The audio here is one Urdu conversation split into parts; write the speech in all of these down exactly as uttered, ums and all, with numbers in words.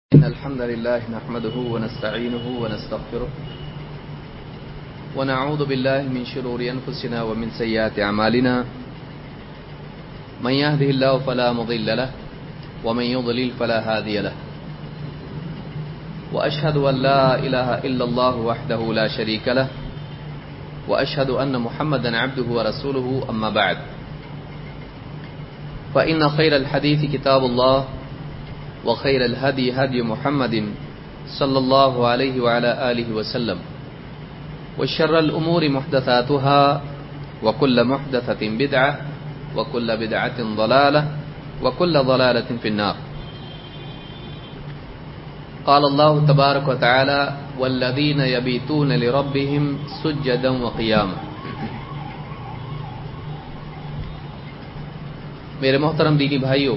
إن الحمد لله نحمده ونستعينه ونستغفره ونعوذ بالله من شرور أنفسنا ومن سيئات أعمالنا من يهده الله فلا مضل له ومن يضلل فلا هادي له وأشهد أن لا إله إلا الله وحده لا شريك له وأشهد أن محمدا عبده ورسوله أما بعد فإن خير الحديث كتاب الله وخير الهدي هدي محمد صلى الله عليه وعلى آله وسلم وشر الأمور محدثاتها وكل محدثة بدعة وكل بدعة ضلالة وكل ضلالة في النار. قال الله تبارك وتعالى والذين يبيتون لربهم سجدا وقياما. میرے محترم دینی بھائیوں،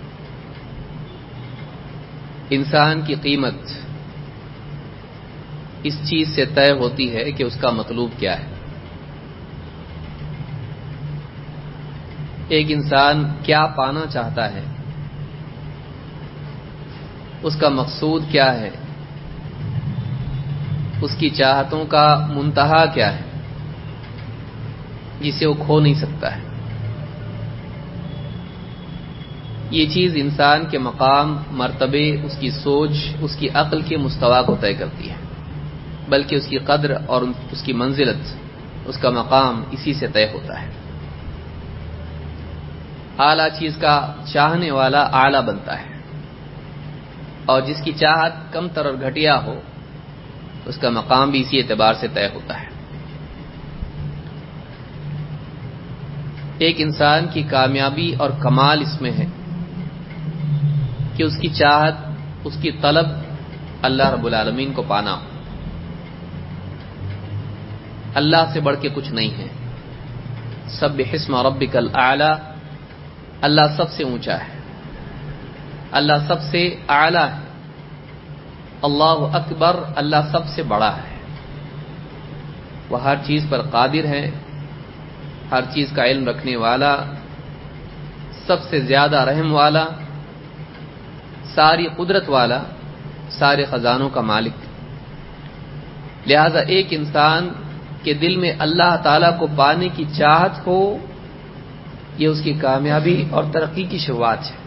انسان کی قیمت اس چیز سے طے ہوتی ہے کہ اس کا مطلوب کیا ہے. ایک انسان کیا پانا چاہتا ہے، اس کا مقصود کیا ہے، اس کی چاہتوں کا منتہا کیا ہے جسے وہ کھو نہیں سکتا ہے. یہ چیز انسان کے مقام، مرتبے، اس کی سوچ، اس کی عقل کے مستوی کو طے کرتی ہے، بلکہ اس کی قدر اور اس کی منزلت، اس کا مقام اسی سے طے ہوتا ہے. اعلیٰ چیز کا چاہنے والا اعلیٰ بنتا ہے، اور جس کی چاہت کم تر اور گھٹیا ہو اس کا مقام بھی اسی اعتبار سے طے ہوتا ہے. ایک انسان کی کامیابی اور کمال اس میں ہے کہ اس کی چاہت، اس کی طلب اللہ رب العالمین کو پانا ہو. اللہ سے بڑھ کے کچھ نہیں ہے. سبح اسم ربک الاعلی، اللہ سب سے اونچا ہے، اللہ سب سے اعلی ہے. اللہ اکبر، اللہ سب سے بڑا ہے. وہ ہر چیز پر قادر ہے، ہر چیز کا علم رکھنے والا، سب سے زیادہ رحم والا، ساری قدرت والا، سارے خزانوں کا مالک. لہذا ایک انسان کے دل میں اللہ تعالی کو پانے کی چاہت ہو، یہ اس کی کامیابی اور ترقی کی شروعات ہے.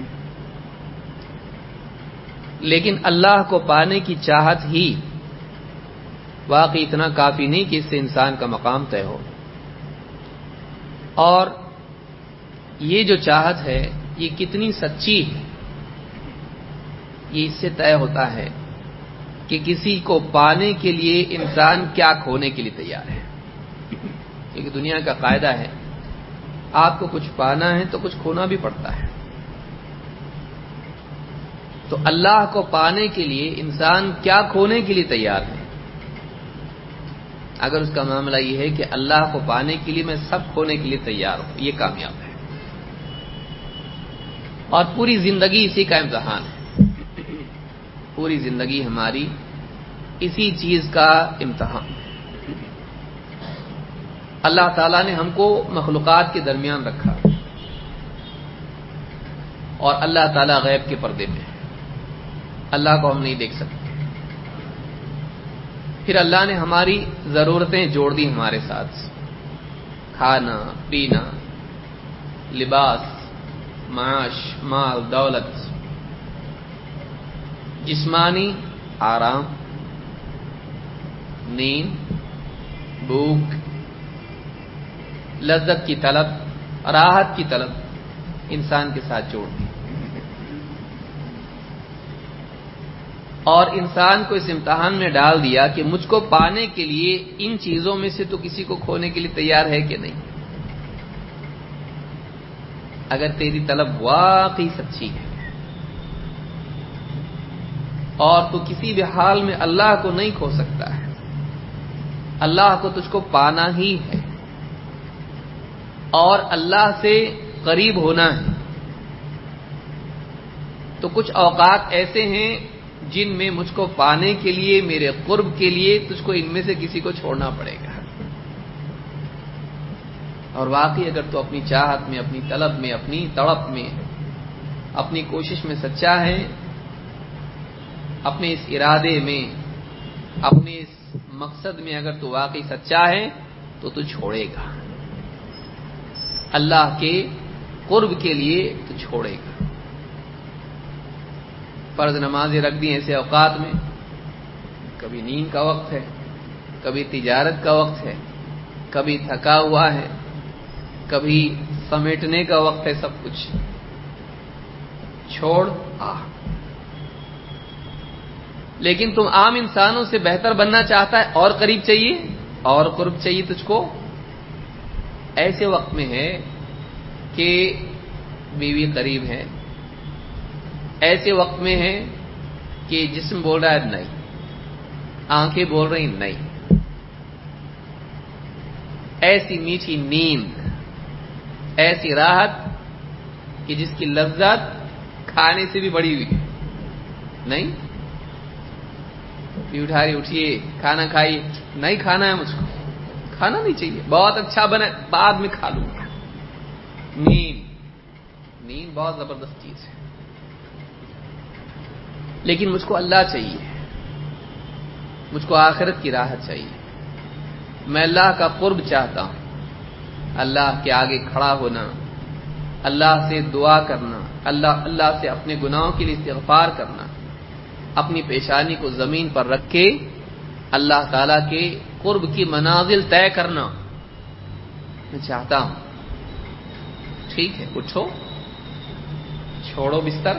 لیکن اللہ کو پانے کی چاہت ہی واقعی اتنا کافی نہیں کہ اس سے انسان کا مقام طے ہو. اور یہ جو چاہت ہے یہ کتنی سچی ہے، یہ اس سے طے ہوتا ہے کہ کسی کو پانے کے لیے انسان کیا کھونے کے لیے تیار ہے. کیونکہ دنیا کا قاعدہ ہے آپ کو کچھ پانا ہے تو کچھ کھونا بھی پڑتا ہے. تو اللہ کو پانے کے لیے انسان کیا کھونے کے لیے تیار ہے. اگر اس کا معاملہ یہ ہے کہ اللہ کو پانے کے لیے میں سب کھونے کے لیے تیار ہوں، یہ کامیاب ہے. اور پوری زندگی اسی کا امتحان ہے. پوری زندگی ہماری اسی چیز کا امتحان ہے. اللہ تعالیٰ نے ہم کو مخلوقات کے درمیان رکھا، اور اللہ تعالیٰ غیب کے پردے میں ہے، اللہ کو ہم نہیں دیکھ سکتے. پھر اللہ نے ہماری ضرورتیں جوڑ دی ہمارے ساتھ، کھانا، پینا، لباس، معاش، مال، دولت، جسمانی آرام، نیند، بھوک، لذت کی طلب، راحت کی طلب انسان کے ساتھ جوڑ دی. اور انسان کو اس امتحان میں ڈال دیا کہ مجھ کو پانے کے لیے ان چیزوں میں سے تو کسی کو کھونے کے لیے تیار ہے کہ نہیں. اگر تیری طلب واقعی سچی ہے اور تو کسی بھی حال میں اللہ کو نہیں کھو سکتا ہے، اللہ کو تجھ کو پانا ہی ہے اور اللہ سے قریب ہونا ہے، تو کچھ اوقات ایسے ہیں جن میں مجھ کو پانے کے لیے، میرے قرب کے لیے تجھ کو ان میں سے کسی کو چھوڑنا پڑے گا. اور واقعی اگر تو اپنی چاہت میں، اپنی طلب میں، اپنی تڑپ میں، اپنی کوشش میں سچا ہے اپنے اس ارادے میں، اپنے اس مقصد میں اگر تو واقعی سچا ہے تو تو چھوڑے گا، اللہ کے قرب کے لیے تو چھوڑے گا۔ فرض نمازیں رکھ دی ایسے اوقات میں، کبھی نیند کا وقت ہے، کبھی تجارت کا وقت ہے، کبھی تھکا ہوا ہے، کبھی سمیٹنے کا وقت ہے، سب کچھ چھوڑ آ۔ لیکن تم عام انسانوں سے بہتر بننا چاہتا ہے، اور قریب چاہیے، اور قرب چاہیے تجھ کو، ایسے وقت میں ہے کہ بیوی قریب ہے، ایسے وقت میں ہے کہ جسم بول رہا ہے نہیں، آنکھیں بول رہی نہیں، ایسی میٹھی نیند، ایسی راحت کہ جس کی لذت کھانے سے بھی بڑی ہوئی نہیں، بھی اٹھا رہی اٹھیے کھانا کھائیے، نہیں کھانا ہے مجھ کو، کھانا نہیں چاہیے، بہت اچھا بنا بعد میں کھا لوں گا۔ نیند نیند بہت زبردست چیز ہے، لیکن مجھ کو اللہ چاہیے، مجھ کو آخرت کی راحت چاہیے، میں اللہ کا قرب چاہتا ہوں، اللہ کے آگے کھڑا ہونا، اللہ سے دعا کرنا، اللہ اللہ سے اپنے گناہوں کے لیے استغفار کرنا، اپنی پیشانی کو زمین پر رکھ کے اللہ تعالی کے قرب کی منازل طے کرنا میں چاہتا ہوں۔ ٹھیک ہے، اٹھو، چھوڑو بستر،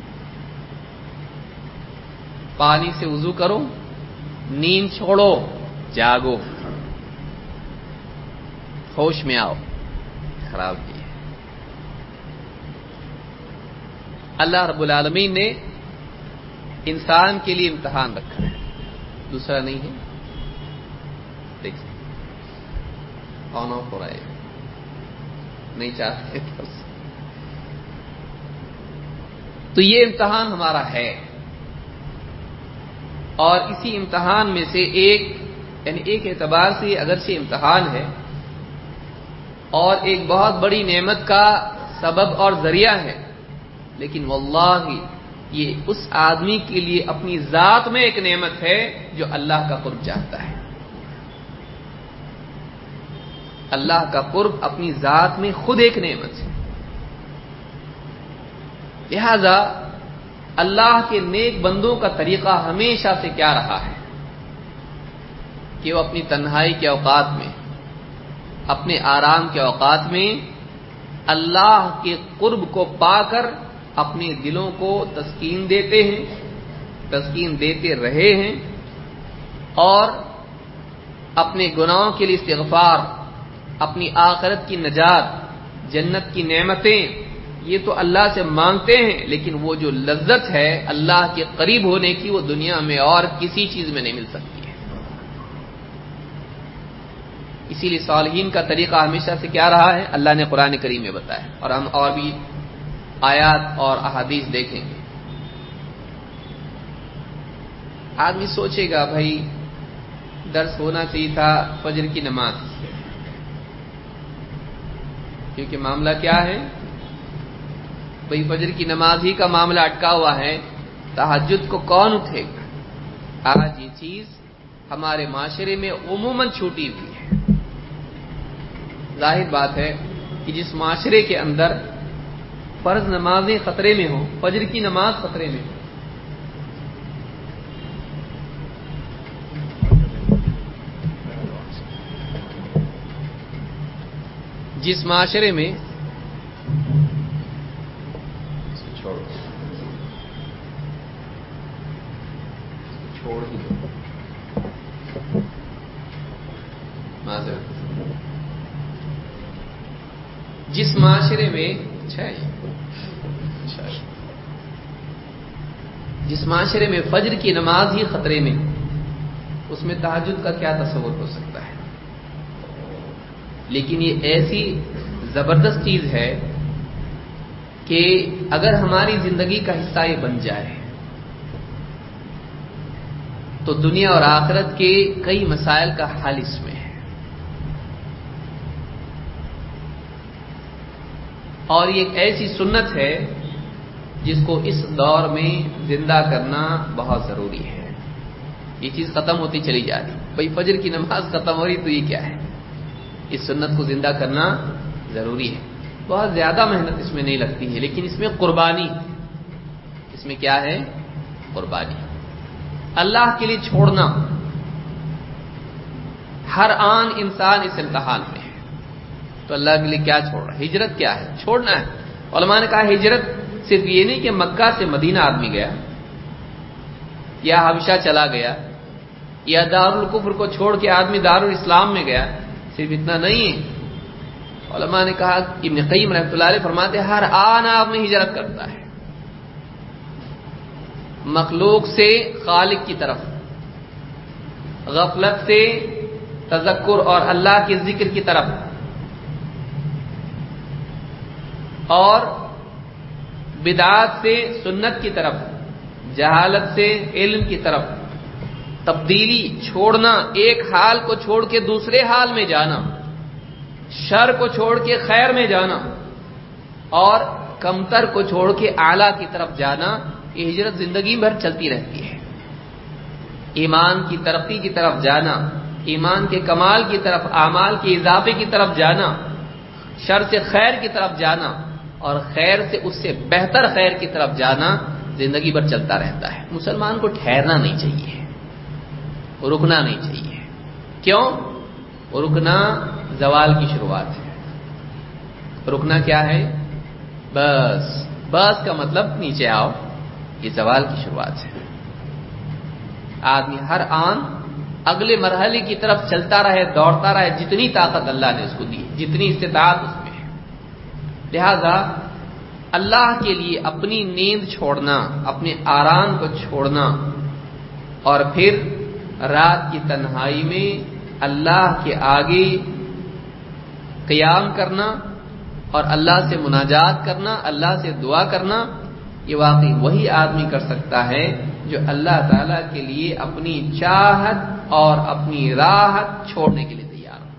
پانی سے وضو کرو، نیند چھوڑو، جاگو، ہوش میں آؤ، خراب کی ہے۔ اللہ رب العالمین نے انسان کے لیے امتحان رکھا ہے، دوسرا نہیں ہے۔ دیکھیں آن آف ہو رہا ہے، نہیں چاہتے تو یہ امتحان ہمارا ہے، اور اسی امتحان میں سے ایک یعنی ایک اعتبار سے اگرچہ امتحان ہے اور ایک بہت بڑی نعمت کا سبب اور ذریعہ ہے، لیکن واللہ یہ اس آدمی کے لیے اپنی ذات میں ایک نعمت ہے جو اللہ کا قرب چاہتا ہے۔ اللہ کا قرب اپنی ذات میں خود ایک نعمت ہے، لہذا اللہ کے نیک بندوں کا طریقہ ہمیشہ سے کیا رہا ہے کہ وہ اپنی تنہائی کے اوقات میں، اپنے آرام کے اوقات میں اللہ کے قرب کو پا کر اپنے دلوں کو تسکین دیتے ہیں، تسکین دیتے رہے ہیں، اور اپنے گناہوں کے لیے استغفار، اپنی آخرت کی نجات، جنت کی نعمتیں یہ تو اللہ سے مانگتے ہیں، لیکن وہ جو لذت ہے اللہ کے قریب ہونے کی وہ دنیا میں اور کسی چیز میں نہیں مل سکتی ہے۔ اسی لیے صالحین کا طریقہ ہمیشہ سے کیا رہا ہے اللہ نے قرآن کریم میں بتایا، اور ہم اور بھی آیات اور احادیث دیکھیں گے۔ آدمی سوچے گا بھائی درس ہونا چاہیے تھا فجر کی نماز، کیونکہ معاملہ کیا ہے بھائی فجر کی نماز ہی کا معاملہ اٹکا ہوا ہے، تہجد کو کون اٹھے گا؟ آج یہ چیز ہمارے معاشرے میں عموماً چھوٹی ہوئی ہے۔ ظاہر بات ہے کہ جس معاشرے کے اندر فرض نمازیں خطرے میں ہوں، فجر کی نماز خطرے میں ہو، جس معاشرے میں چھوڑو چھوڑ ہی دو معذرت، جس معاشرے میں جس معاشرے میں فجر کی نماز ہی خطرے میں، اس میں تہجد کا کیا تصور ہو سکتا ہے؟ لیکن یہ ایسی زبردست چیز ہے کہ اگر ہماری زندگی کا حصہ یہ بن جائے تو دنیا اور آخرت کے کئی مسائل کا حل اس میں ہے، اور یہ ایک ایسی سنت ہے جس کو اس دور میں زندہ کرنا بہت ضروری ہے. یہ چیز ختم ہوتی چلی جا رہی. بھائی فجر کی نماز ختم ہو رہی تو یہ کیا ہے؟ اس سنت کو زندہ کرنا ضروری ہے. بہت زیادہ محنت اس میں نہیں لگتی ہے، لیکن اس میں قربانی، اس میں کیا ہے؟ قربانی. اللہ کے لیے چھوڑنا. ہر آن انسان اس امتحان میں ہے، تو اللہ کے لیے کیا چھوڑ رہا ہے؟ ہجرت کیا ہے؟ چھوڑنا ہے. علماء نے کہا ہجرت صرف یہ نہیں کہ مکہ سے مدینہ آدمی گیا یا حبشہ چلا گیا یا دارالکفر کو چھوڑ کے آدمی دارالاسلام میں گیا، صرف اتنا نہیں ہے. علماء نے کہا، ابن قیم رحمۃ اللہ علیہ فرماتے ہیں ہر آن آپ میں ہجرت کرتا ہے، مخلوق سے خالق کی طرف، غفلت سے تذکر اور اللہ کے ذکر کی طرف، اور بدعات سے سنت کی طرف، جہالت سے علم کی طرف. تبدیلی، چھوڑنا، ایک حال کو چھوڑ کے دوسرے حال میں جانا، شر کو چھوڑ کے خیر میں جانا، اور کمتر کو چھوڑ کے اعلیٰ کی طرف جانا. یہ ہجرت زندگی بھر چلتی رہتی ہے. ایمان کی ترقی کی طرف جانا، ایمان کے کمال کی طرف، اعمال کے اضافے کی طرف جانا، شر سے خیر کی طرف جانا، اور خیر سے اس سے بہتر خیر کی طرف جانا زندگی بھر چلتا رہتا ہے. مسلمان کو ٹھہرنا نہیں چاہیے، رکنا نہیں چاہیے. کیوں؟ رکنا زوال کی شروعات ہے. رکنا کیا ہے؟ بس بس کا مطلب نیچے آؤ، یہ زوال کی شروعات ہے. آدمی ہر آن اگلے مرحلے کی طرف چلتا رہے، دوڑتا رہے، جتنی طاقت اللہ نے اس کو دی، جتنی استطاعت اس میں ہے. لہذا اللہ کے لیے اپنی نیند چھوڑنا، اپنے آرام کو چھوڑنا، اور پھر رات کی تنہائی میں اللہ کے آگے قیام کرنا اور اللہ سے مناجات کرنا، اللہ سے دعا کرنا، یہ واقعی وہی آدمی کر سکتا ہے جو اللہ تعالی کے لیے اپنی چاہت اور اپنی راحت چھوڑنے کے لیے تیار ہو.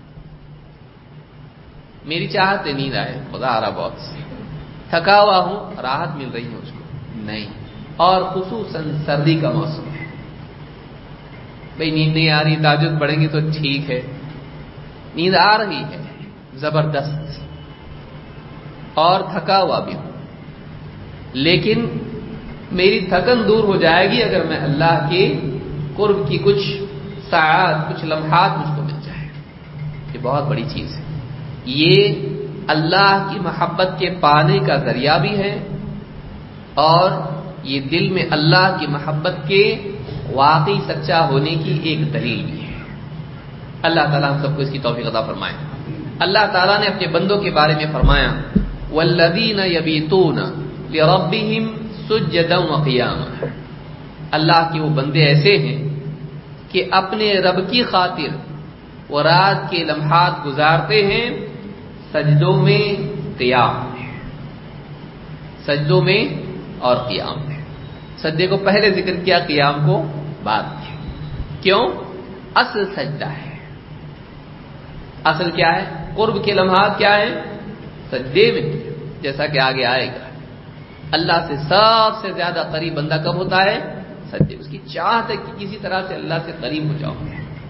میری چاہت ہے نیند آئے، خدا آ رہا بہت سے، تھکا ہوا ہوں، راحت مل رہی ہے مجھ کو نہیں. اور خصوصاً سردی کا موسم ہے، بھئی نیند نہیں آ رہی، تہجد پڑھیں گے تو ٹھیک ہے. نیند آ رہی ہے زبردست اور تھکا ہوا بھی ہوں، لیکن میری تھکن دور ہو جائے گی اگر میں اللہ کے قرب کی کچھ ساعات، کچھ لمحات مجھ کو مل جائے. یہ بہت بڑی چیز ہے. یہ اللہ کی محبت کے پانے کا ذریعہ بھی ہے، اور یہ دل میں اللہ کی محبت کے واقعی سچا ہونے کی ایک دلیل بھی ہے. اللہ تعالیٰ ہم سب کو اس کی توفیق عطا فرمائے. اللہ تعالیٰ نے اپنے بندوں کے بارے میں فرمایا والذین یبیتون لربہم سجدا وقیاما. اللہ کے وہ بندے ایسے ہیں کہ اپنے رب کی خاطر وہ رات کے لمحات گزارتے ہیں سجدوں میں، قیام میں. سجدوں میں اور قیام میں. سجدے کو پہلے ذکر کیا، قیام کو بعد میں. کیوں؟ اصل سجدہ ہے. اصل کیا ہے؟ قرب کے لمحات کیا ہے؟ سجدے میں، جیسا کہ آگے آئے گا. اللہ سے سب سے زیادہ قریب بندہ کب ہوتا ہے؟ سجدے. اس کی چاہت ہے کہ کسی طرح سے اللہ سے قریب ہو جاؤ.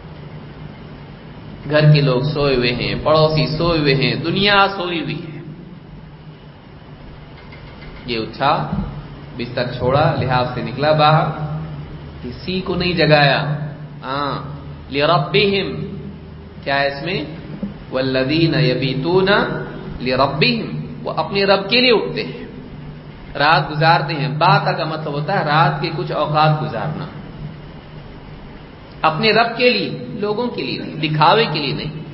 گھر کے لوگ سوئے ہوئے ہیں، پڑوسی سوئے ہوئے ہیں، دنیا سوئی ہوئی ہے، یہ اٹھا، بستر چھوڑا، لحاف سے نکلا باہر، کسی کو نہیں جگایا. ہاں، لربہم کیا ہے اس میں؟ والذین یبیتون لربہم، وہ اپنے رب کے لیے اٹھتے ہیں، رات گزارتے ہیں. باتا کا مطلب ہوتا ہے رات کے کچھ اوقات گزارنا اپنے رب کے لیے، لوگوں کے لیے نہیں، دکھاوے کے لیے نہیں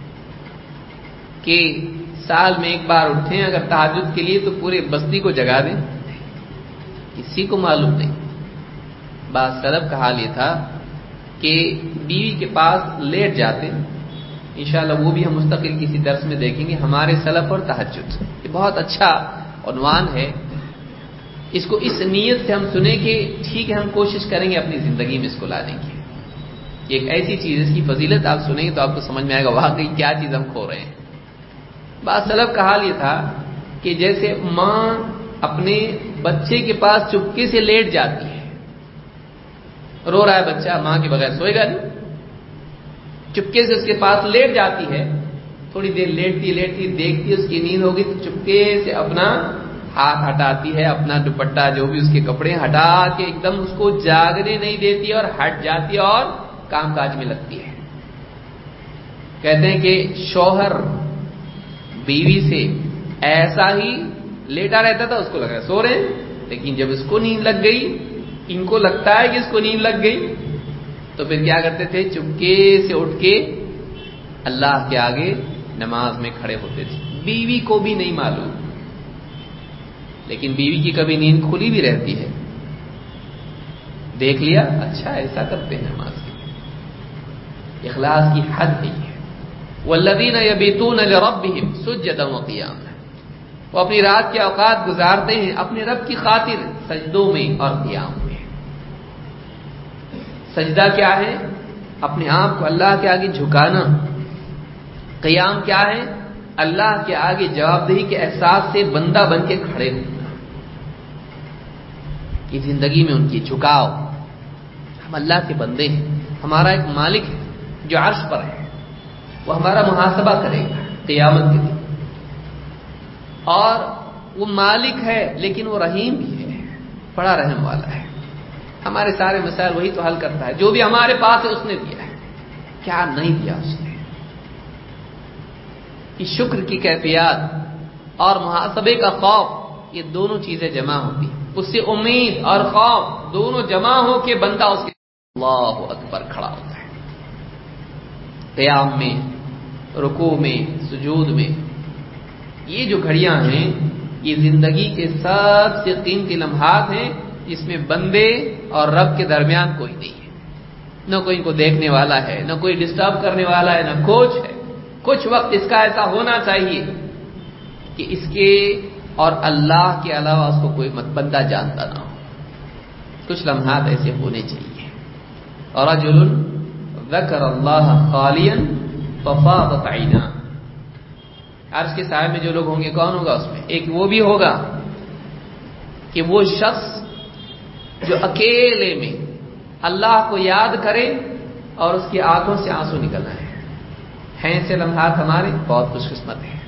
کہ سال میں ایک بار اٹھیں اگر تہجد کے لیے تو پورے بستی کو جگا دیں، کسی کو معلوم نہیں. بعض سلف کا حال یہ تھا کہ بیوی کے پاس لیٹ جاتے. انشاءاللہ وہ بھی ہم مستقل کسی درس میں دیکھیں گے، ہمارے سلف اور تہجد. یہ بہت اچھا عنوان ہے. اس کو اس نیت سے ہم سنیں کہ ٹھیک ہے ہم کوشش کریں گے اپنی زندگی میں اس کو لانے کی. یہ ایک ایسی چیز، اس کی فضیلت آپ سنیں گے تو آپ کو سمجھ میں آئے گا واقعی کیا چیز ہم کھو رہے ہیں. بعض سلف کا حال یہ تھا کہ جیسے ماں اپنے بچے کے پاس چپکے سے لیٹ جاتی ہے. رو رہا ہے بچہ، ماں کے بغیر سوئے گا نہیں، چپکے سے اس کے پاس لیٹ جاتی ہے. تھوڑی دیر لیٹتی لیٹتی دیکھتی اس کی نیند ہوگی تو چپکے سے اپنا ہاتھ ہٹاتی ہے، اپنا دوپٹہ جو بھی اس کے کپڑے ہٹا کے ایک دم اس کو جاگنے نہیں دیتی اور ہٹ جاتی اور کام کاج میں لگتی ہے. کہتے ہیں کہ شوہر بیوی سے ایسا ہی لیٹا رہتا تھا، اس کو لگا سو رہے ہیں، لیکن جب اس کو نیند لگ گئی، ان کو لگتا ہے کہ اس کو نیند لگ گئی، تو پھر کیا کرتے تھے؟ چپکے سے اٹھ کے اللہ کے آگے نماز میں کھڑے ہوتے تھے. بیوی کو بھی نہیں معلوم، لیکن بیوی کی کبھی نیند کھلی بھی رہتی ہے. دیکھ لیا، اچھا ایسا کرتے ہیں نماز کی. اخلاص کی حد ہے یہ. والذین یبیتون لربہم سجدا وقیاما، وہ اپنی رات کے اوقات گزارتے ہیں اپنے رب کی خاطر سجدوں میں اور قیام میں. سجدہ کیا ہے؟ اپنے آپ کو اللہ کے آگے جھکانا. قیام کیا ہے؟ اللہ کے آگے جواب دہی کے احساس سے بندہ بن کے کھڑے ہونا. یہ زندگی میں ان کی جھکاؤ. ہم اللہ کے بندے ہیں، ہمارا ایک مالک ہے جو عرش پر ہے، وہ ہمارا محاسبہ کرے گا قیامت کے دن. اور وہ مالک ہے لیکن وہ رحیم بھی ہے، بڑا رحم والا ہے. ہمارے سارے مسائل وہی تو حل کرتا ہے. جو بھی ہمارے پاس ہے اس نے دیا ہے، کیا نہیں دیا اس نے. کہ شکر کی کیفیات اور محاسبے کا خوف، یہ دونوں چیزیں جمع ہوتی ہیں. اس سے امید اور خوف دونوں جمع ہو کے بندہ اس کے اللہ اکبر کھڑا ہوتا ہے. قیام میں، رکوع میں، سجود میں. یہ جو گھڑیاں ہیں یہ زندگی کے سب سے قیمتی لمحات ہیں، جس میں بندے اور رب کے درمیان کوئی نہیں ہے. نہ کوئی ان کو دیکھنے والا ہے، نہ کوئی ڈسٹرب کرنے والا ہے، نہ کوچ ہے. کچھ وقت اس کا ایسا ہونا چاہیے کہ اس کے اور اللہ کے علاوہ اس کو کوئی بندہ جانتا نہ ہو. کچھ لمحات ایسے ہونے چاہیے. اور رجل ذکر اللہ خالیا ففاضت عیناہ. عرش کے سائے میں جو لوگ ہوں گے کون ہوگا اس میں؟ ایک وہ بھی ہوگا کہ وہ شخص جو اکیلے میں اللہ کو یاد کرے اور اس کی آنکھوں سے آنسو نکل آئے. ہیں سے لمحات ہمارے بہت خوش قسمت ہیں.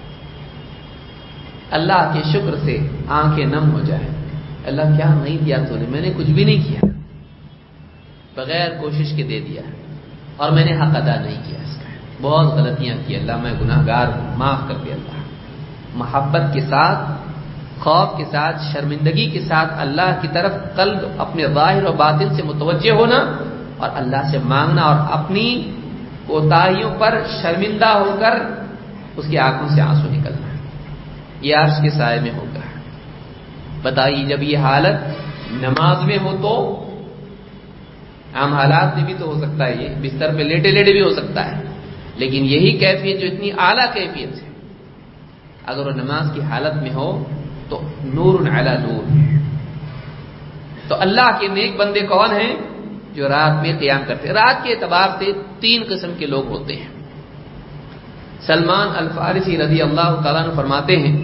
اللہ کے شکر سے آنکھیں نم ہو جائے. اللہ کیا نہیں دیا تو نے، میں نے کچھ بھی نہیں کیا، بغیر کوشش کے دے دیا اور میں نے حق ادا نہیں کیا. اس کا بہت غلطیاں کی، اللہ میں گناہگار ہوں، معاف کر دے. اللہ محبت کے ساتھ، خوف کے ساتھ، شرمندگی کے ساتھ اللہ کی طرف قلب اپنے ظاہر و باطن سے متوجہ ہونا اور اللہ سے مانگنا اور اپنی کوتاہیوں پر شرمندہ ہو کر اس کی آنکھوں سے آنسو نکلنا. یہ عرش کے سائے میں ہوگا. بتائیے جب یہ حالت نماز میں ہو تو عام حالات میں بھی تو ہو سکتا ہے، یہ بستر پہ لیٹے لیٹے بھی ہو سکتا ہے، لیکن یہی کیفیت جو اتنی اعلیٰ کیفیت ہے اگر وہ نماز کی حالت میں ہو تو نور علی نور ہے. تو اللہ کے نیک بندے کون ہیں؟ جو رات میں قیام کرتے ہیں. رات کے اعتبار سے تین قسم کے لوگ ہوتے ہیں. سلمان الفارسی رضی اللہ تعالیٰ عنہ فرماتے ہیں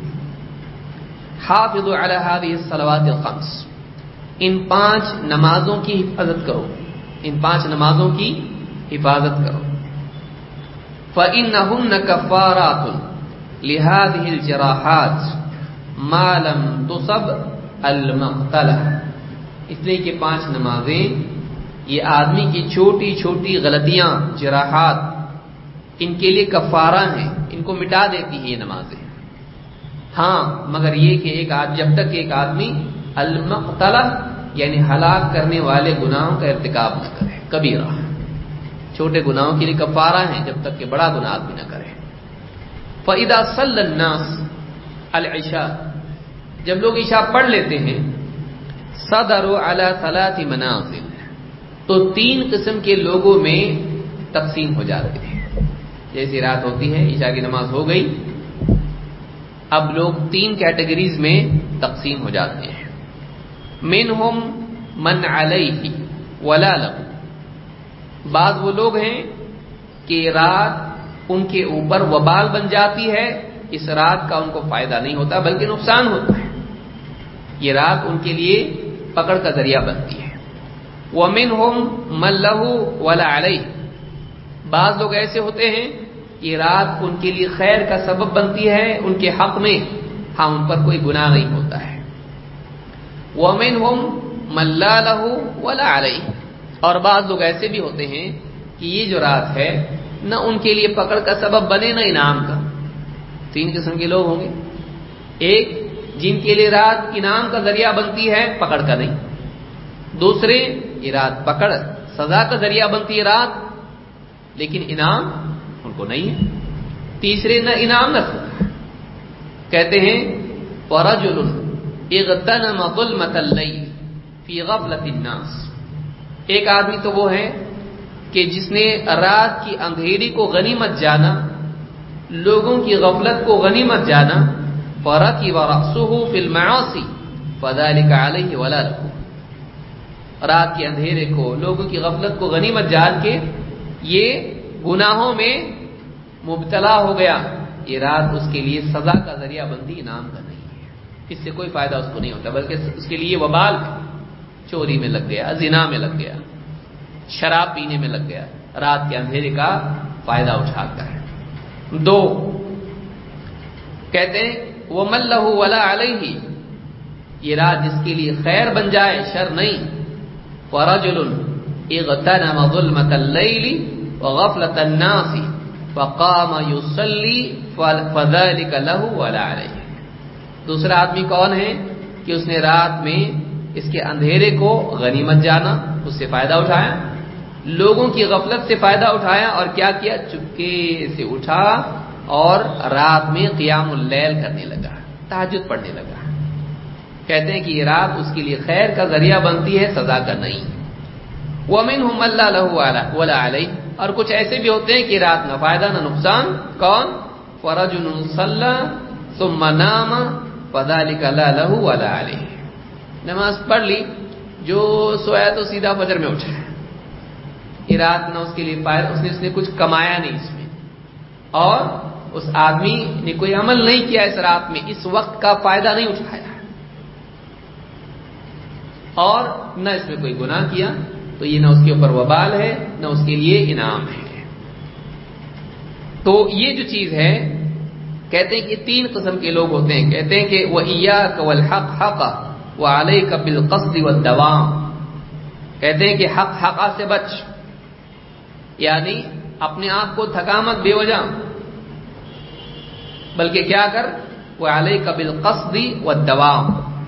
حافظوا علی هذه الصلوات الخمس، ان پانچ نمازوں کی حفاظت کرو، ان پانچ نمازوں کی حفاظت کرو. فإنهن كفارات لهذه الجراحات ما لم تصب المقتلہ. اس لیے کہ پانچ نمازیں یہ آدمی کی چھوٹی چھوٹی غلطیاں، جراحات، ان کے لیے کفارہ ہیں، ان کو مٹا دیتی ہیں یہ نمازیں. ہاں مگر یہ کہ ایک آدمی جب تک ایک آدمی المقتلہ یعنی ہلاک کرنے والے گناہوں کا ارتکاب نہ کرے، کبیرہ، چھوٹے گناہوں کے لیے کفارہ ہیں جب تک کہ بڑا گناہ بھی نہ کرے. فَإِذَا صَلَّى النَّاسُ الْعِشَاءَ، جب لوگ عشاء پڑھ لیتے ہیں، صَدَرُوا عَلَى ثَلَاثِ مَنَازِلٍ، تو تین قسم کے لوگوں میں تقسیم ہو جاتے ہیں. جیسی رات ہوتی ہے، عشاء کی نماز ہو گئی، اب لوگ تین کیٹیگریز میں تقسیم ہو جاتے ہیں. منہم من علیہ ولا لہ، بعض وہ لوگ ہیں کہ رات ان کے اوپر وبال بن جاتی ہے، اس رات کا ان کو فائدہ نہیں ہوتا بلکہ نقصان ہوتا ہے. یہ رات ان کے لیے پکڑ کا ذریعہ بنتی ہے۔ وَمِنْهُمْ مَنْ لَهُ وَلَا عَلَيْهِ، بعض لوگ ایسے ہوتے ہیں کہ رات ان کے لیے خیر کا سبب بنتی ہے ان کے حق میں، ہاں ان پر کوئی گناہ نہیں ہوتا ہے۔ وَمِنْهُمْ مَنْ لَا لَهُ وَلَا عَلَيْهِ، اور بعض لوگ ایسے بھی ہوتے ہیں کہ یہ جو رات ہے نہ ان کے لیے پکڑ کا سبب بنے نہ انعام کا۔ تین قسم کے لوگ ہوں گے، ایک جن کے لیے رات انعام کا ذریعہ بنتی ہے، پکڑ کا نہیں۔ دوسرے یہ رات پکڑ سزا کا ذریعہ بنتی ہے رات، لیکن انعام ان کو نہیں ہے۔ تیسرے نہ انعام نہ سزا۔ کہتے ہیں وَرَجُلٌ اغتنم ظلمة الليل في غفلة الناس، ایک آدمی تو وہ ہے کہ جس نے رات کی اندھیری کو غنیمت جانا، لوگوں کی غفلت کو غنیمت جانا، فَرَكِبَ رَأْسُهُ فِي الْمَعَاصِي فَذَلِكَ عَلَيْهِ وَلَا لَهُ، رات کے اندھیرے کو، لوگوں کی غفلت کو غنیمت جان کے یہ گناہوں میں مبتلا ہو گیا، یہ رات اس کے لیے سزا کا ذریعہ بنتی، انعام کا نہیں ہے۔ اس سے کوئی فائدہ اس کو نہیں ہوتا، بلکہ اس کے لیے وبال ہے، چوری میں لگ گیا، زنا میں لگ گیا، شراب پینے میں لگ گیا، رات کے اندھیرے کا فائدہ اٹھا کر۔ دو کہتے ہیں وَمَن لَهُ وَلَا عَلَيْهِ، یہ رات جس کے لیے خیر بن جائے شر نہیں۔ وَرَجُلٌ اغتنم ظلمة الليل وغفلة الناس فقام يصلي فذلك له ولا عليه، دوسرا آدمی کون ہے کہ اس نے رات میں اس کے اندھیرے کو غنیمت جانا، اس سے فائدہ اٹھایا، لوگوں کی غفلت سے فائدہ اٹھایا، اور کیا کیا؟ چپکے سے اٹھا اور رات میں قیام اللیل کرنے لگا، تہجد پڑھنے لگا۔ کہتے ہیں کہ یہ رات اس کے لیے خیر کا ذریعہ بنتی ہے، سزا کا نہیں۔ وَمِنْهُمْ مَن لَّا لَهُ وَلَا عَلَيْهِ، اور کچھ ایسے بھی ہوتے ہیں کہ رات نہ فائدہ نہ نقصان۔ کون؟ وَرَجُلٌ صَلَّى ثُمَّ نَامَ فَذَلِكَ لَا لَهُ وَلَا عَلَيْهِ، نماز پڑھ لی، جو سویا تو سیدھا فجر میں اٹھا، یہ رات نہ اس کے لیے فائدہ، اس نے اس نے کچھ کمایا نہیں اس میں، اور اس آدمی نے کوئی عمل نہیں کیا اس رات میں، اس وقت کا فائدہ نہیں اٹھایا، اور نہ اس میں کوئی گناہ کیا، تو یہ نہ اس کے اوپر وبال ہے نہ اس کے لیے انعام ہے۔ تو یہ جو چیز ہے، کہتے ہیں کہ تین قسم کے لوگ ہوتے ہیں۔ کہتے ہیں کہ وَإِيَّاكَ وَالْحَقَّ حَقًّا وَعَلَيْكَ بِالْقَصْدِ وَالدَّوَامِ، کہتے ہیں کہ حق حقا سے بچ، یعنی اپنے آپ کو تھکا مت بے وجہ، بلکہ کیا کر؟ وَعَلَيْكَ بِالْقَصْدِ وَالدَّوَامِ،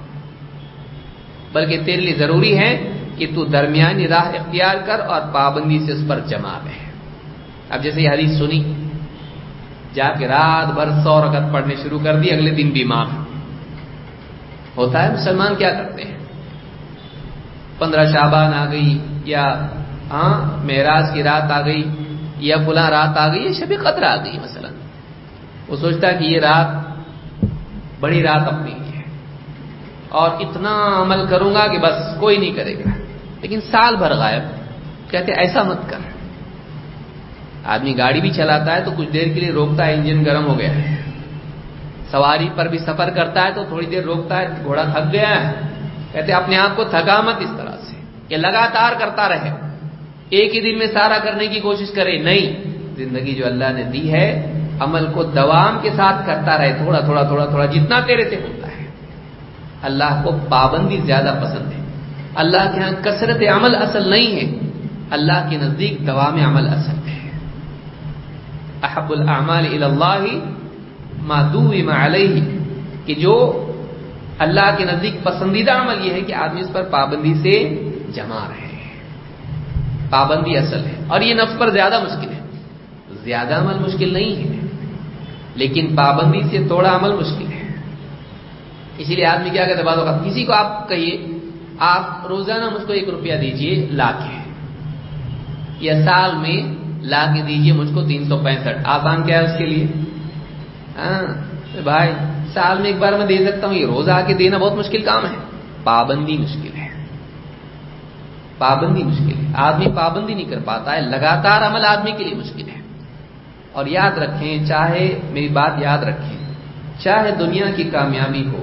بلکہ تیرے لیے ضروری ہے کہ تو درمیانی راہ اختیار کر اور پابندی سے اس پر جمع رہے۔ اب جیسے یہ حدیث سنی، جا کے رات بھر سو رکعت پڑھنے شروع کر دی، اگلے دن بیمار ہوتا ہے۔ مسلمان کیا کرتے ہیں؟ پندرہ شعبان آ گئی، یا ہاں معراج کی رات آ گئی، یا فلاں رات آ گئی، یا شب قدر آ گئی مثلا، وہ سوچتا ہے کہ یہ رات بڑی رات اپنی ہے اور اتنا عمل کروں گا کہ بس کوئی نہیں کرے گا، لیکن سال بھر غائب۔ کہتے ایسا مت کر۔ آدمی گاڑی بھی چلاتا ہے تو کچھ دیر کے لیے روکتا ہے، انجن گرم ہو گیا ہے، سواری پر بھی سفر کرتا ہے تو تھوڑی دیر روکتا ہے، گھوڑا تھک گیا ہے، کہتے اپنے آپ کو تھکا مت اس طرح سے کہ لگاتار کرتا رہے، ایک ہی دن میں سارا کرنے کی کوشش کرے، نہیں، زندگی جو اللہ نے دی ہے عمل کو دوام کے ساتھ کرتا رہے، تھوڑا تھوڑا تھوڑا تھوڑا جتنا تیرے سے ہوتا ہے۔ اللہ کو پابندی زیادہ پسند ہے، اللہ کے ہاں کثرت عمل اصل نہیں ہے، اللہ کے نزدیک دوام عمل اصل ہے۔ احب الاعمال الی اللہ ما دوم علیہ، کہ جو اللہ کے نزدیک پسندیدہ عمل یہ ہے کہ آدمی اس پر پابندی سے جمع رہے، پابندی اصل ہے، اور یہ نفس پر زیادہ مشکل ہے۔ زیادہ عمل مشکل نہیں ہے، لیکن پابندی سے تھوڑا عمل مشکل ہے۔ اسی لیے آدمی کیا کہتے ہیں، بعض اوقات کسی کو آپ کہیے آپ روزانہ مجھ کو ایک روپیہ دیجئے لا کے، یا سال میں لا کے دیجئے مجھ کو تین سو پینسٹھ، آسان کیا ہے اس کے لیے؟ ہاں بھائی سال میں ایک بار میں دے سکتا ہوں، یہ روز آ کے دینا بہت مشکل کام ہے۔ پابندی مشکل ہے، پابندی مشکل ہے، آدمی پابندی نہیں کر پاتا ہے، لگاتار عمل آدمی کے لیے مشکل ہے۔ اور یاد رکھیں، چاہے میری بات یاد رکھیں، چاہے دنیا کی کامیابی ہو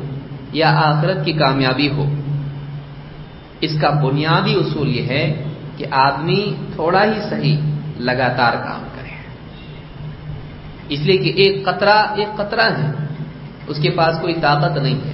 یا آخرت کی کامیابی ہو، اس کا بنیادی اصول یہ ہے کہ آدمی تھوڑا ہی صحیح لگاتار کام کرے، اس لیے کہ ایک قطرہ ایک قطرہ ہے، اس کے پاس کوئی طاقت نہیں ہے۔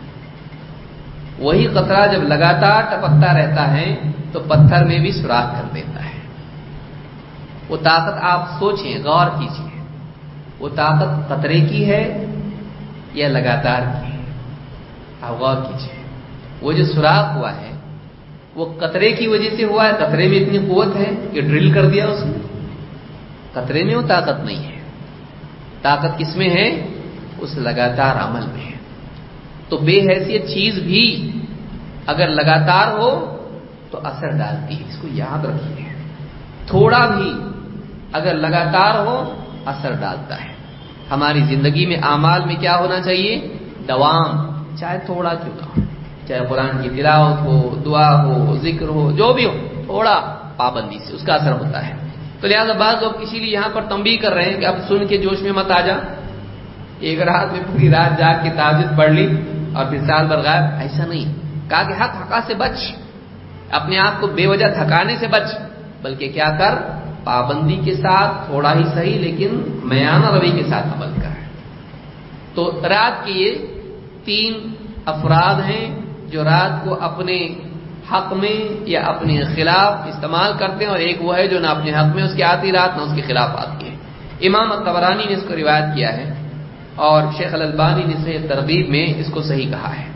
وہی قطرہ جب لگاتار ٹپکتا رہتا ہے تو پتھر میں بھی سوراخ کر دیتا ہے۔ وہ طاقت آپ سوچیں، غور کیجیے، وہ طاقت قطرے کی ہے یا لگاتار کی ہے؟ آپ غور کیجیے، وہ جو سوراخ ہوا ہے وہ قطرے کی وجہ سے ہوا ہے، قطرے میں اتنی قوت ہے کہ ڈرل کر دیا اس نے؟ قطرے میں وہ طاقت نہیں ہے، طاقت کس میں ہے؟ اس لگاتار عمل میں ہے۔ تو بے حیثیت چیز بھی اگر لگاتار ہو تو اثر ڈالتی ہے، اس کو یاد رکھیے۔ تھوڑا بھی اگر لگاتار ہو اثر ڈالتا ہے۔ ہماری زندگی میں اعمال میں کیا ہونا چاہیے؟ دوام، چاہے تھوڑا کیوں نہ ہو، چاہے قرآن کی تلاوت ہو، دعا ہو، ذکر ہو، جو بھی ہو، تھوڑا پابندی سے اس کا اثر ہوتا ہے۔ تو لہذا بعض لوگ اسی لیے یہاں پر تنبیہ کر رہے ہیں کہ اب سن کے جوش میں مت آ جا، ایک رات میں پوری رات جاگ کے تہجد پڑھ لی اور پھر سال بھر غائب، ایسا نہیں۔ کہا کہ حق حقا سے بچ، اپنے آپ کو بے وجہ تھکانے سے بچ، بلکہ کیا کر؟ پابندی کے ساتھ، تھوڑا ہی صحیح لیکن میانہ روی کے ساتھ عمل کر۔ تو رات کے یہ تین افراد ہیں جو رات کو اپنے حق میں یا اپنے خلاف استعمال کرتے ہیں، اور ایک وہ ہے جو نہ اپنے حق میں اس کی آتی رات نہ اس کے خلاف آتی ہے۔ امام الطبرانی نے اس کو روایت کیا ہے اور شیخ الالبانی نے صحیح ترغیب میں اس کو صحیح کہا ہے۔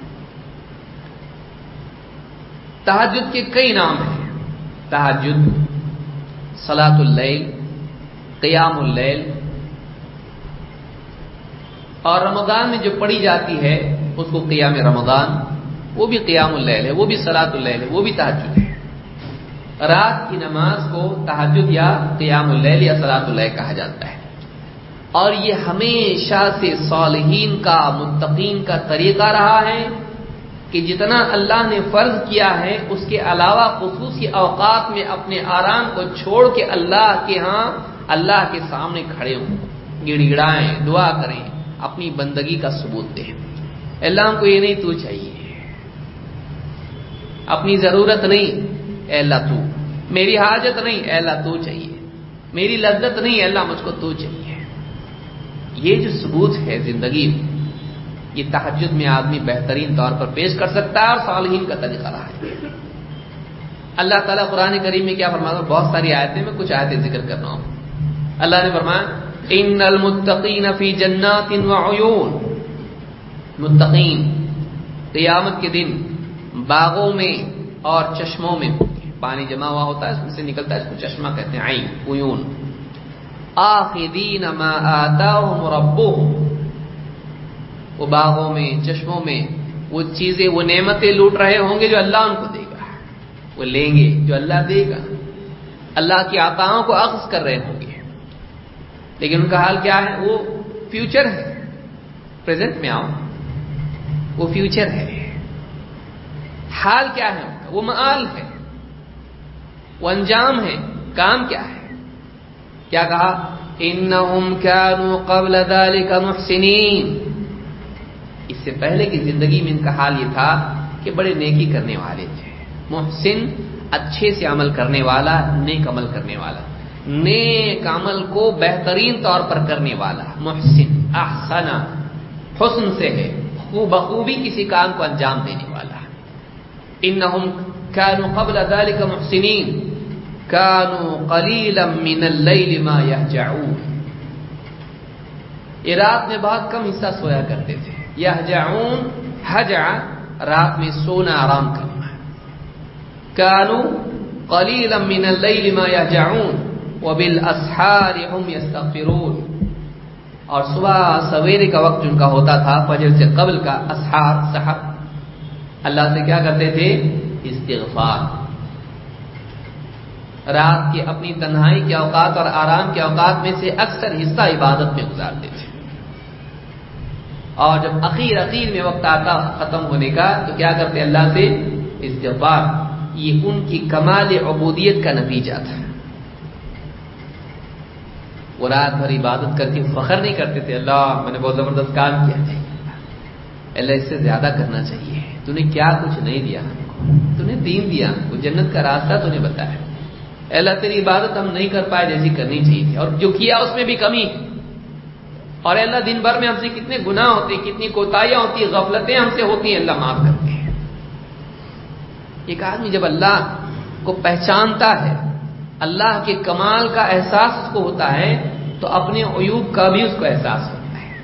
تہجد کے کئی نام ہیں، تہجد، صلاۃ اللیل، قیام اللیل، اور رمضان میں جو پڑھی جاتی ہے اس کو قیام رمضان، وہ بھی قیام اللیل ہے، وہ بھی صلاۃ اللیل ہے، وہ بھی تہجد ہے۔ رات کی نماز کو تہجد یا قیام اللیل یا صلاۃ اللیل کہا جاتا ہے، اور یہ ہمیشہ سے صالحین کا، متقین کا طریقہ رہا ہے کہ جتنا اللہ نے فرض کیا ہے اس کے علاوہ خصوصی اوقات میں اپنے آرام کو چھوڑ کے اللہ کے ہاں، اللہ کے سامنے کھڑے ہوں، گڑ گڑائیں، دعا کریں، اپنی بندگی کا ثبوت دیں۔ اللہ ہم کو یہ نہیں تو چاہیے، اپنی ضرورت نہیں، اے اللہ تو، میری حاجت نہیں، اے اللہ تو چاہیے، میری لذت نہیں، اے اللہ مجھ کو تو چاہیے۔ یہ جو ثبوت ہے زندگی میں، یہ تہجد میں آدمی بہترین طور پر پیش کر سکتا ہے، اور صالحین کا طریقہ رہا ہے۔ اللہ تعالیٰ قرآن کریم میں کیا فرماتا ہے؟ بہت ساری آیتیں، میں کچھ آیتیں ذکر کر رہا ہوں۔ اللہ نے فرمایا ان المتقین فی جنات وعیون، متقین قیامت کے دن باغوں میں اور چشموں میں، پانی جمع ہوا ہوتا ہے اس میں سے نکلتا ہے، اس کو چشمہ کہتے ہیں، عین، عیون، آخذین ما آتاہم ربہم، وہ باغوں میں، چشموں میں وہ چیزیں، وہ نعمتیں لوٹ رہے ہوں گے جو اللہ ان کو دے گا، وہ لیں گے جو اللہ دے گا، اللہ کی عطاؤں کو اخذ کر رہے ہوں گے، لیکن ان کا حال کیا ہے؟ وہ فیوچر ہے، پریزنٹ میں آؤ، وہ فیوچر ہے۔ حال کیا ہے ان کا؟ وہ مآل ہے، وہ انجام ہے، کام کیا ہے؟ کیا کہا؟ انہم کانوا قبل ذلک محسنین، اس سے پہلے کی زندگی میں ان کا حال یہ تھا کہ بڑے نیکی کرنے والے تھے۔ محسن، اچھے سے عمل کرنے والا، نیک عمل کرنے والا، نیک عمل کو بہترین طور پر کرنے والا، محسن، احسن، حسن سے ہے، خوب بخوبی کسی کام کو انجام دینے والا۔ انہم کانوا قبل ذلک محسنین کانوا قلیلا من اللیل ما یہجعون، یہ رات میں بہت کم حصہ سویا کرتے تھے۔ یہجعون، ہجع، رات میں سونا، آرام کرنا۔ کانوا قلیلا من اللیل ما یہجعون وبالاسحار هم یستغفرون، اور صبح سویرے کا وقت جن کا ہوتا تھا، فجر سے قبل کا اسحار، سحر، اللہ سے کیا کرتے تھے؟ استغفار۔ رات کے اپنی تنہائی کے اوقات اور آرام کے اوقات میں سے اکثر حصہ عبادت میں گزارتے تھے، اور جب اخیر اخیر میں وقت آتا ختم ہونے کا تو کیا کرتے؟ اللہ سے استغفار۔ یہ ان کی کمال عبودیت کا نتیجہ تھا۔ وہ رات بھر عبادت کر کے فخر نہیں کرتے تھے، اللہ میں نے بہت زبردست کام کیا ہے، اللہ اس سے زیادہ کرنا چاہیے. تو نے کیا کچھ نہیں دیا ہم کو, تو نے دین دیا ہم کو, جنت کا راستہ تو نے بتایا. اللہ تیری عبادت ہم نہیں کر پائے جیسی کرنی چاہیے تھی, اور جو کیا اس میں بھی کمی ہے. اور اللہ دن بھر میں ہم سے کتنے گناہ ہوتے ہیں, کتنی کوتاہیاں ہوتی ہیں, غفلتیں ہم سے ہوتی ہیں, اللہ معاف کرتے ہیں. ایک آدمی جب اللہ کو پہچانتا ہے, اللہ کے کمال کا احساس اس کو ہوتا ہے, تو اپنے عیوب کا بھی اس کو احساس ہوتا ہے.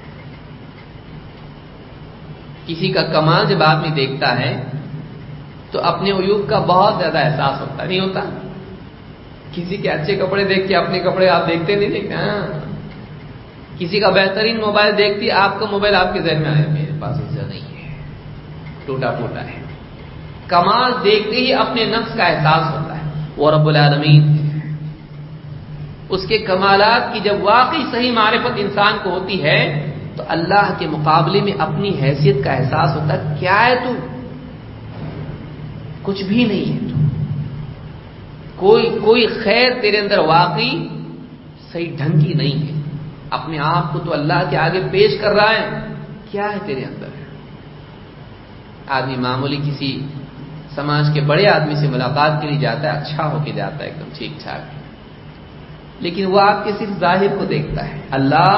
کسی کا کمال جب آدمی دیکھتا ہے تو اپنے عیوب کا بہت زیادہ احساس ہوتا نہیں ہوتا. کسی کے اچھے کپڑے دیکھ کے اپنے کپڑے آپ دیکھتے نہیں دیکھتے. ہاں, کسی کا بہترین موبائل دیکھتی, آپ کا موبائل آپ کے ذہن میں آیا, میرے پاس ایسا نہیں ہے, ٹوٹا پھوٹا ہے. کمال دیکھتے ہی اپنے نفس کا احساس ہوتا ہے. وہ رب العالمین اس کے کمالات کی جب واقعی صحیح معرفت انسان کو ہوتی ہے تو اللہ کے مقابلے میں اپنی حیثیت کا احساس ہوتا ہے. کیا ہے تو, کچھ بھی نہیں ہے تو, کوئی کوئی خیر تیرے اندر واقعی صحیح ڈھنگ کی نہیں ہے. اپنے آپ کو تو اللہ کے آگے پیش کر رہا ہے, کیا ہے تیرے اندر. آدمی معمولی کسی سماج کے بڑے آدمی سے ملاقات کے لیے جاتا ہے, اچھا ہو کے جاتا ہے, ایک دم ٹھیک ٹھاک, لیکن وہ آپ کے صرف ظاہر کو دیکھتا ہے, اللہ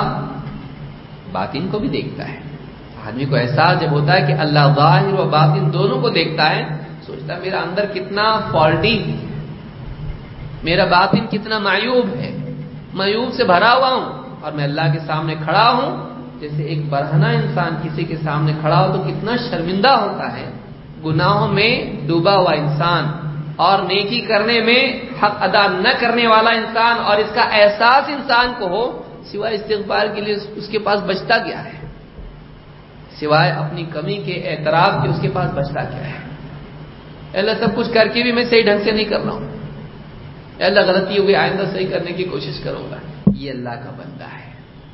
باطن کو بھی دیکھتا ہے. آدمی کو احساس جب ہوتا ہے کہ اللہ ظاہر و باطن دونوں کو دیکھتا ہے, سوچتا ہے میرا اندر کتنا فالٹی ہے, میرا باطن کتنا معیوب ہے, معیوب سے بھرا ہوا ہوں, اور میں اللہ کے سامنے کھڑا ہوں. جیسے ایک برہنہ انسان کسی کے سامنے کھڑا ہو تو کتنا شرمندہ ہوتا ہے, گناہوں میں ڈوبا ہوا انسان اور نیکی کرنے میں حق ادا نہ کرنے والا انسان, اور اس کا احساس انسان کو ہو, سوائے استغفار کے لیے اس کے پاس بچتا کیا ہے, سوائے اپنی کمی کے اعتراف کے اس کے پاس بچتا کیا ہے. اللہ سب کچھ کر کے بھی میں صحیح ڈھنگ سے نہیں کر رہا ہوں, اللہ غلطی ہو گئی, آئندہ صحیح کرنے کی کوشش کروں گا. یہ اللہ کا بندہ ہے.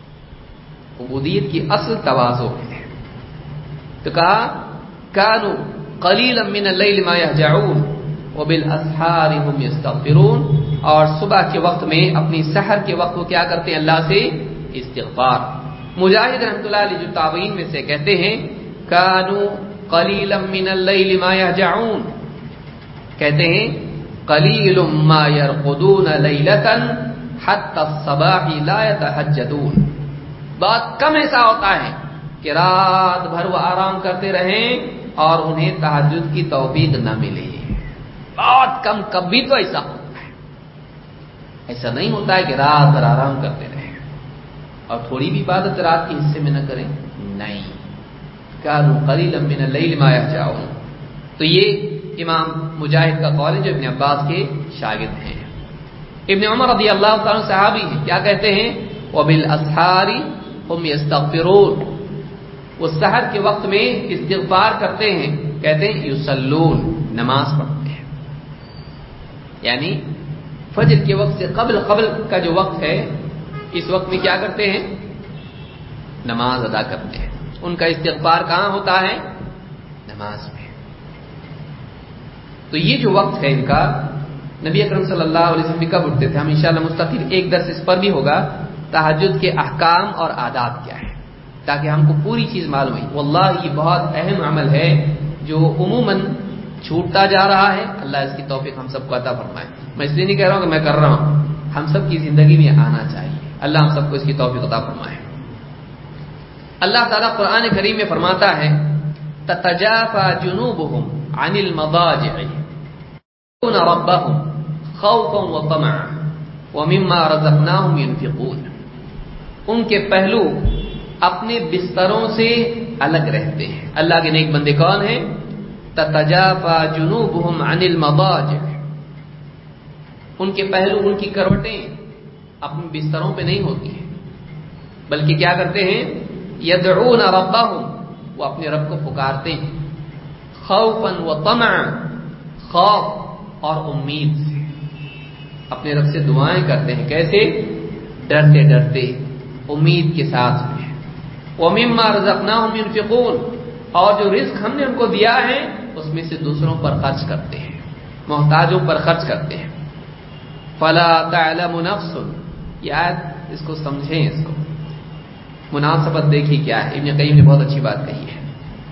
عبودیت کی اصل تواضع ہے. تو کہا کانوا قلیلا من اللیل ما یہجعون وبالاسحار هم یستغفرون, اور صبح کے وقت میں اپنی سحر کے وقت وہ کیا کرتے ہیں, اللہ سے استغفار. مجاہد رحمۃ اللہ علیہ جو تابعین میں سے کہتے ہیں کانوا قلیلا من اللیل ما یہجعون, کہتے ہیں قلیل ما یرقدون لیلۃ حتی الصباح لا یتہجدون. بہت کم ایسا ہوتا ہے کہ رات بھر وہ آرام کرتے رہیں اور انہیں تہجد کی توفیق نہ ملے. بہت کم, کبھی تو ایسا ہوتا ہے. ایسا نہیں ہوتا ہے کہ رات بھر آرام کرتے رہیں اور تھوڑی بھی عبادت رات کے حصے میں نہ کریں, نہیں. کانوا قلیلا من اللیل ما یہجعون. تو یہ امام مجاہد کا قول ہے جو ابن عباس کے شاگرد ہیں. ابن عمر رضی اللہ تعالیٰ صحابی ہیں, کیا کہتے ہیں, وبالاسحار هم یستغفرون, وہ سحر کے وقت میں استغفار کرتے ہیں. کہتے ہیں یصلون, نماز پڑھتے ہیں. یعنی فجر کے وقت سے قبل قبل کا جو وقت ہے, اس وقت میں کیا کرتے ہیں, نماز ادا کرتے ہیں. ان کا استغفار کہاں ہوتا ہے, نماز میں. تو یہ جو وقت ہے ان کا, نبی اکرم صلی اللہ علیہ وسلم کب اٹھتے تھے, ہم انشاءاللہ مستقل ایک درس اس پر بھی ہوگا, تہجد کے احکام اور آداب کیا ہے, تاکہ ہم کو پوری چیز معلوم ہے. واللہ یہ بہت اہم عمل ہے جو عموماً چھوٹتا جا رہا ہے. اللہ اس کی توفیق ہم سب کو عطا فرمائے. میں اس لیے نہیں کہہ رہا ہوں کہ میں کر رہا ہوں, ہم سب کی زندگی میں آنا چاہیے. اللہ ہم سب کو اس کی توفیق عطا فرمائے. اللہ تعالیٰ قرآن کریم میں فرماتا ہے تتجافى جنوبهم عن المضاجع يدعون ربهم خوفا وطمعا ومما رزقناهم ينفقون. ان کے پہلو اپنے بستروں سے الگ رہتے ہیں. اللہ کے نیک بندے کون ہیں, تتجافى جنوبهم عن المضاجع, ان کے پہلو, ان کی کروٹیں اپنے بستروں پہ نہیں ہوتی ہیں, بلکہ کیا کرتے ہیں, یدعون ربهم, وہ اپنے رب کو پکارتے ہیں, خوفا وطمعا, خوف اور امید سے اپنے رب سے دعائیں کرتے ہیں. کیسے, ڈرتے ڈرتے, امید کے ساتھ میں. وَمِمَّا رَزَقْنَاهُمْ يُنْفِقُونَ, اور جو رزق ہم نے ان کو دیا ہے اس میں سے دوسروں پر خرچ کرتے ہیں, محتاجوں پر خرچ کرتے ہیں. فَلَا تَعْلَمُ نَفْسٌ, یاد اس کو سمجھیں, اس کو مناسبت دیکھی کیا ہے. ابن قیم نے بہت اچھی بات کہی ہے.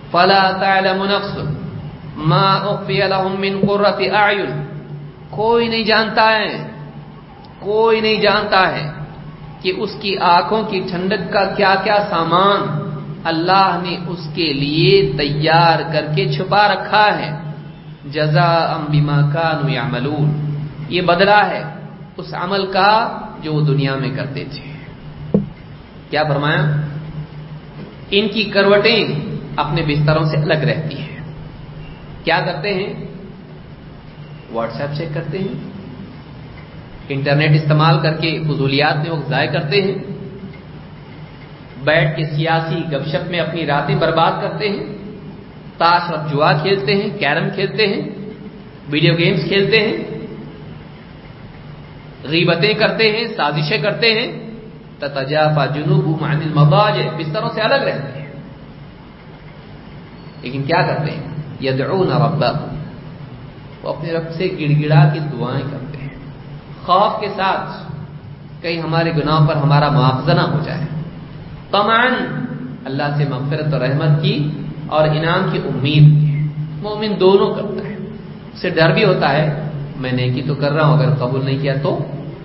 فلا تعلم نفس ما اخفی لهم من قرۃ اعین، کوئی نہیں جانتا ہے کوئی نہیں جانتا ہے کہ اس کی آنکھوں کی ٹھنڈک کا کیا کیا سامان اللہ نے اس کے لیے تیار کر کے چھپا رکھا ہے. جزاء بما كانوا يعملون، یہ بدلہ ہے اس عمل کا جو وہ دنیا میں کرتے تھے. کیا فرمایا؟ ان کی کروٹیں اپنے بستروں سے الگ رہتی ہیں. کیا کرتے ہیں؟ واٹس ایپ چیک کرتے ہیں، انٹرنیٹ استعمال کر کے فضولیات میں وقت ضائع کرتے ہیں، بیٹھ کے سیاسی گپ شپ میں اپنی راتیں برباد کرتے ہیں، تاش اور جوا کھیلتے ہیں، کیرم کھیلتے ہیں، ویڈیو گیمز کھیلتے ہیں، غیبتیں کرتے ہیں، سازشیں کرتے ہیں. تتجافى جنوبهم عن المضاجع، بستروں سے الگ رہتے ہیں. لیکن کیا کرتے ہیں؟ يدعون ربهم، وہ اپنے رب سے گڑ گڑا کے دعائیں کرتے ہیں، خوف کے ساتھ کہیں ہمارے گناہوں پر ہمارا مواخذہ نہ ہو جائے. طمعا، اللہ سے مغفرت اور رحمت کی اور انعام کی امید کی. مومن دونوں کرتا ہے، اسے ڈر بھی ہوتا ہے میں نیکی تو کر رہا ہوں، اگر قبول نہیں کیا تو،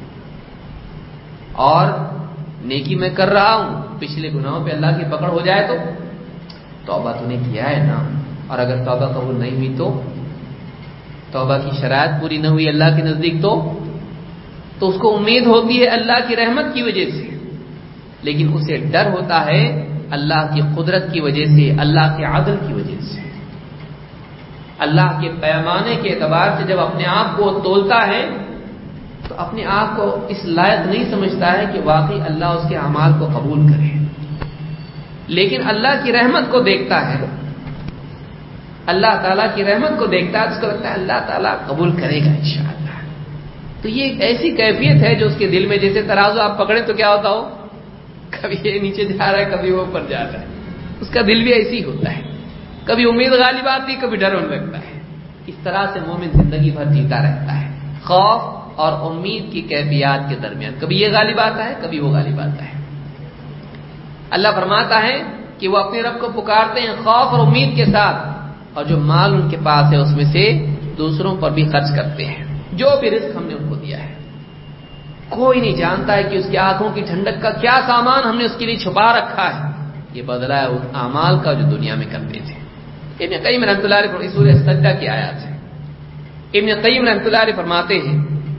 اور نیکی میں کر رہا ہوں پچھلے گناہوں پہ اللہ کی پکڑ ہو جائے تو، توبہ تو نے کیا ہے نا، اور اگر توبہ قبول نہیں ہوئی تو، توبہ کی شرائط پوری نہ ہوئی اللہ کے نزدیک تو تو اس کو امید ہوتی ہے اللہ کی رحمت کی وجہ سے، لیکن اسے ڈر ہوتا ہے اللہ کی قدرت کی وجہ سے، اللہ کے عدل کی وجہ سے. اللہ کے پیمانے کے اعتبار سے جب اپنے آپ کو تولتا ہے تو اپنے آپ کو اس لائق نہیں سمجھتا ہے کہ واقعی اللہ اس کے اعمال کو قبول کرے. لیکن اللہ کی رحمت کو دیکھتا ہے، اللہ تعالیٰ کی رحمت کو دیکھتا ہے، اس کو لگتا ہے اللہ تعالیٰ قبول کرے گا انشاءاللہ. تو یہ ایک ایسی کیفیت ہے جو اس کے دل میں، جیسے ترازو آپ پکڑیں تو کیا ہوتا ہو، کبھی یہ نیچے جا رہا ہے کبھی وہ اوپر جا رہا ہے. اس کا دل بھی ایسی ہوتا ہے، کبھی امید غالب آتی، کبھی ڈر ہونے لگتا ہے. اس طرح سے مومن زندگی بھر جیتا رہتا ہے، خوف اور امید کی کیفیات کے درمیان. کبھی یہ غالب آتا ہے، کبھی وہ غالب آتا ہے. اللہ فرماتا ہے کہ وہ اپنے رب کو پکارتے ہیں خوف اور امید کے ساتھ، اور جو مال ان کے پاس ہے اس میں سے دوسروں پر بھی خرچ کرتے ہیں، جو بھی رزق ہم نے ان کو دیا ہے. کوئی نہیں جانتا ہے کہ اس کی آنکھوں کی ٹھنڈک کا کیا سامان ہم نے اس کے لیے چھپا رکھا ہے. یہ بدلہ ہے اس اعمال کا جو دنیا میں کرتے تھے. ابن قیم رحمۃ اللہ علیہ سورہ سجدہ کی آیات ہے. ابن قیم رحمۃ اللہ علیہ فرماتے ہیں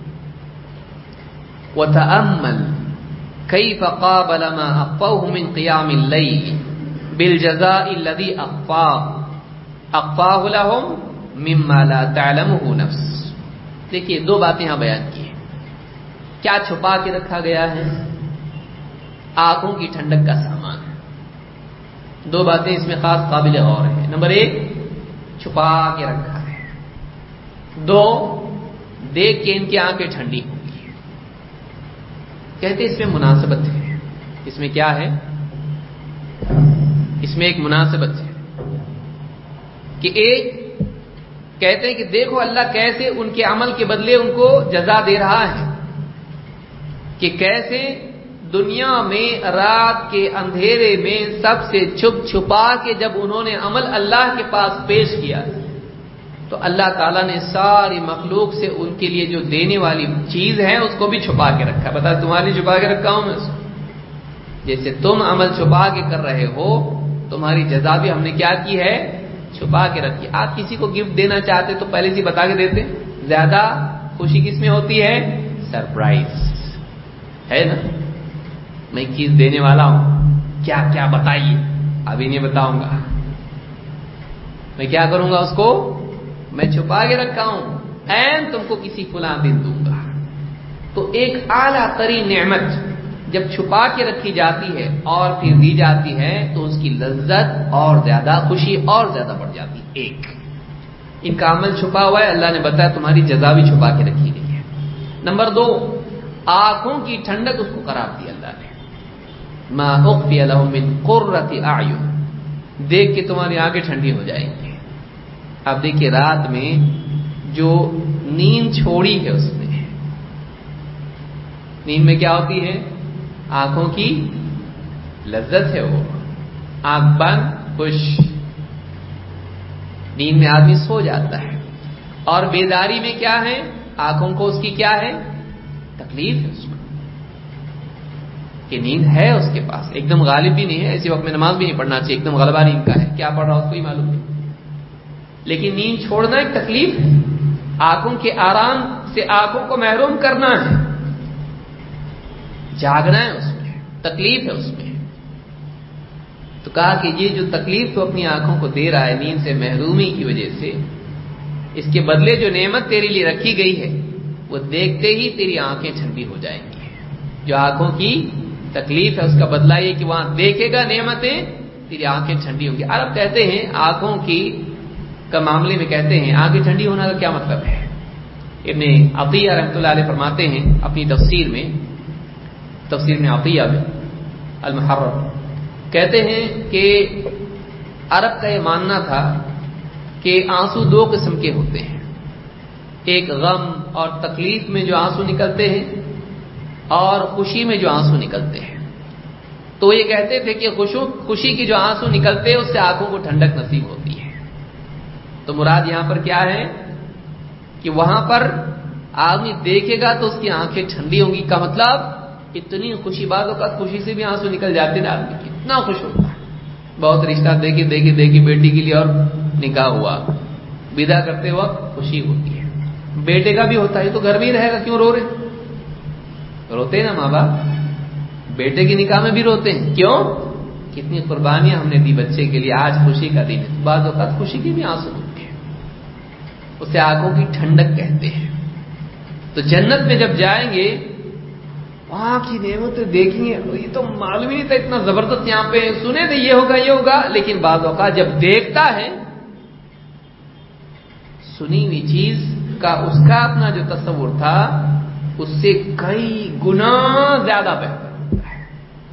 وَتَأَمَّلْ كَيْفَ قَابَلَ مَا أَخْفَوْهُ مِنْ قِيَامِ اللَّيْلِ بِالْجَزَاءِ الَّذِي أَخْفَاهُ أَخْفَاهُ لَهُمْ مِمَّا لَا تَعْلَمُهُ نَفْسٌ. دیکھیے دو باتیں یہاں بیان کی ہیں. کیا چھپا کے رکھا گیا ہے؟ آنکھوں کی ٹھنڈک کا سامان ہے. دو باتیں اس میں خاص قابل غور ہیں. نمبر ایک، چھپا کے رکھا ہے. دو، دیکھ کے ان کی آنکھیں ٹھنڈی ہوں گی. کہتے اس میں مناسبت ہے. اس میں کیا ہے؟ اس میں ایک مناسبت ہے کہ ایک کہتے ہیں کہ دیکھو اللہ کیسے ان کے عمل کے بدلے ان کو جزا دے رہا ہے، کہ کیسے دنیا میں رات کے اندھیرے میں سب سے چھپ چھپا کے جب انہوں نے عمل اللہ کے پاس پیش کیا تو اللہ تعالیٰ نے ساری مخلوق سے ان کے لیے جو دینے والی چیز ہے اس کو بھی چھپا کے رکھا. بتا تمہارے لیے چھپا کے رکھا ہوں میں. جیسے تم عمل چھپا کے کر رہے ہو، تمہاری جزا بھی ہم نے کیا کی ہے؟ چھپا کے رکھی. آپ کسی کو گفٹ دینا چاہتے تو پہلے سے بتا کے دیتے. زیادہ خوشی کس میں ہوتی ہے؟ سرپرائز ہے نا. میں چیز دینے والا ہوں، کیا کیا بتائیے؟ ابھی نہیں بتاؤں گا. میں کیا کروں گا؟ اس کو میں چھپا کے رکھا ہوں، این تم کو کسی فلاں دن دوں گا. تو ایک اعلیٰ ترین نعمت جب چھپا کے رکھی جاتی ہے اور پھر دی جاتی ہے تو اس کی لذت اور زیادہ، خوشی اور زیادہ بڑھ جاتی ہے. ایک ان کا عمل چھپا ہوا ہے، اللہ نے بتایا تمہاری جزا بھی چھپا کے رکھی گئی ہے. نمبر دو، آنکھوں کی ٹھنڈک اس کو قرار دی اللہ نے. ما اخفی لهم من قرۃ اعین، دیکھ کے تمہاری آنکھیں ٹھنڈی ہو جائیں گی. اب دیکھیے رات میں جو نیند چھوڑی ہے اس میں، نیند میں کیا ہوتی ہے؟ آنکھوں کی لذت ہے. وہ آنکھ بند خوش، نیند میں آدمی سو جاتا ہے، اور بیداری میں کیا ہے؟ آنکھوں کو اس کی کیا ہے؟ تکلیف ہے اس کو کہ نیند ہے اس کے پاس، ایک دم غالب بھی نہیں ہے، ایسے وقت میں نماز بھی نہیں پڑھنا چاہیے، ایک دم غلبہ نیند کا ہے، کیا پڑھ رہا اس کو ہی معلوم نہیں، لیکن نیند چھوڑنا ایک تکلیف ہے، آنکھوں کے آرام سے آنکھوں کو محروم کرنا ہے، جاگنا ہے، اس میں تکلیف ہے اس میں. تو کہا کہ یہ جو تکلیف تو اپنی آنکھوں کو دے رہا ہے نیند سے محرومی کی وجہ سے، اس کے بدلے جو نعمت تیرے لیے رکھی گئی ہے وہ دیکھتے ہی تیری آنکھیں ٹھنڈی ہو جائیں گی. جو آنکھوں کی تکلیف ہے اس کا بدلہ یہ کہ وہاں دیکھے گا نعمتیں، تیری آنکھیں ٹھنڈی ہوں گی. عرب کہتے ہیں آنکھوں کی کا معاملے میں کہتے ہیں آنکھیں ٹھنڈی ہونا کا کیا مطلب ہے. ابن عطیہ رحمۃ اللہ علیہ فرماتے ہیں اپنی تفسیر میں تفسیر میں عطیہ میں المحرر کہتے ہیں کہ عرب کا یہ ماننا تھا کہ آنسو دو قسم کے ہوتے ہیں، ایک غم اور تکلیف میں جو آنسو نکلتے ہیں اور خوشی میں جو آنسو نکلتے ہیں. تو یہ کہتے تھے کہ خوشی کی جو آنسو نکلتے ہیں اس سے آنکھوں کو ٹھنڈک نصیب ہوتی ہے. تو مراد یہاں پر کیا ہے کہ وہاں پر آدمی دیکھے گا تو اس کی آنکھیں ٹھنڈی ہوں گی، کا مطلب اتنی خوشی، بعض اوقات خوشی سے بھی آنسو نکل جاتے ہیں آدمی کی، اتنا خوش ہوتا ہے. بہت رشتہ دیکھی دیکھی دیکھی بیٹی کے لیے اور نکاح ہوا، ودا کرتے وقت خوشی ہوتی ہے. بیٹے کا بھی ہوتا ہے، تو گھر میں ہی رہے گا، کیوں رو رہے؟ روتے ہیں نا ماں باپ، بیٹے کی نکاح میں بھی روتے ہیں، کیوں؟ کتنی قربانیاں ہم نے دی بچے کے لیے، آج خوشی کا دن ہے. بعض اوقات خوشی کی بھی آنسو ہوتے ہیں، اسے آنکھوں کی ٹھنڈک کہتے ہیں. تو جنت میں جب جائیں گے وہاں کی نعمتیں دیکھیں گے، یہ تو معلوم ہی نہیں تھا اتنا زبردست، یہاں پہ سنے تھے یہ ہوگا یہ ہوگا، لیکن بعض اوقات جب دیکھتا ہے سنی ہوئی چیز کا اس کا اپنا جو تصور تھا اس سے کئی گنا زیادہ بہتر ہوتا ہے.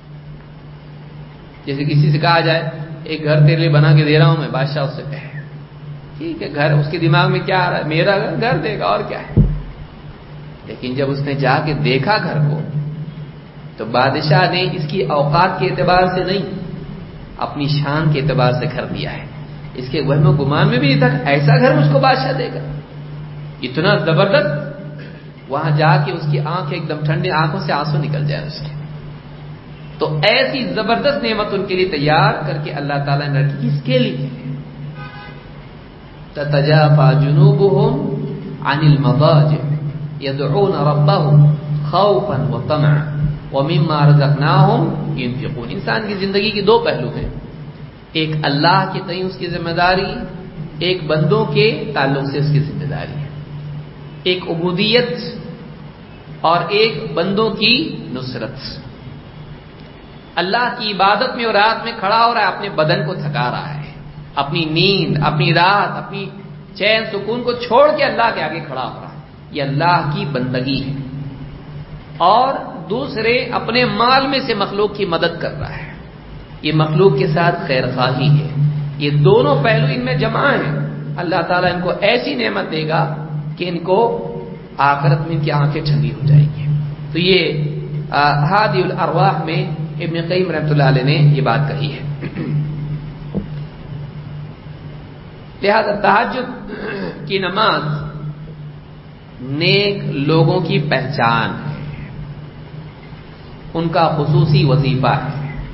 جیسے کسی سے کہا جائے ایک گھر تیرے لیے بنا کے دے رہا ہوں میں، بادشاہ اس سے کہے ٹھیک ہے، گھر اس کے دماغ میں کیا آ رہا ہے؟ میرا گھر دے گا اور کیا ہے. لیکن جب اس نے جا کے دیکھا گھر کو تو بادشاہ نے اس کی اوقات کے اعتبار سے نہیں، اپنی شان کے اعتبار سے گھر دیا ہے. اس کے وہم و گمان میں بھی نہیں تھا ایسا گھر مجھ کو بادشاہ دے گا. اتنا زبردست، وہاں جا کے اس کی آنکھ ایک دم ٹھنڈی، آنکھوں سے آنسو نکل جائے اس کے. تو ایسی زبردست نعمت ان کے لیے تیار کر کے اللہ تعالیٰ نے رکھی. کس کے لیے؟ تتجافى جنوبهم عن المضاجع يدعون ربهم خوفا وطمعا ومما رزقناهم ينفقون. انسان کی زندگی کے دو پہلو ہیں، ایک اللہ کے تئیں اس کی ذمہ داری، ایک بندوں کے تعلق سے اس کی ذمہ داری ہے. ایک عبودیت اور ایک بندوں کی نصرت. اللہ کی عبادت میں اور رات میں کھڑا ہو رہا ہے، اپنے بدن کو تھکا رہا ہے، اپنی نیند، اپنی رات، اپنی چین سکون کو چھوڑ کے اللہ کے آگے کھڑا ہو رہا ہے، یہ اللہ کی بندگی ہے. اور دوسرے اپنے مال میں سے مخلوق کی مدد کر رہا ہے، یہ مخلوق کے ساتھ خیر خواہی ہے. یہ دونوں پہلو ان میں جمع ہیں. اللہ تعالیٰ ان کو ایسی نعمت دے گا کہ ان کو آخرت میں ان کی آنکھیں ٹھنڈی ہو جائیں گی. تو یہ ہادی الارواح میں ابن قیم رحمۃ اللہ علیہ نے یہ بات کہی ہے. لہذا تہجد کی نماز نیک لوگوں کی پہچان ہے، ان کا خصوصی وظیفہ ہے.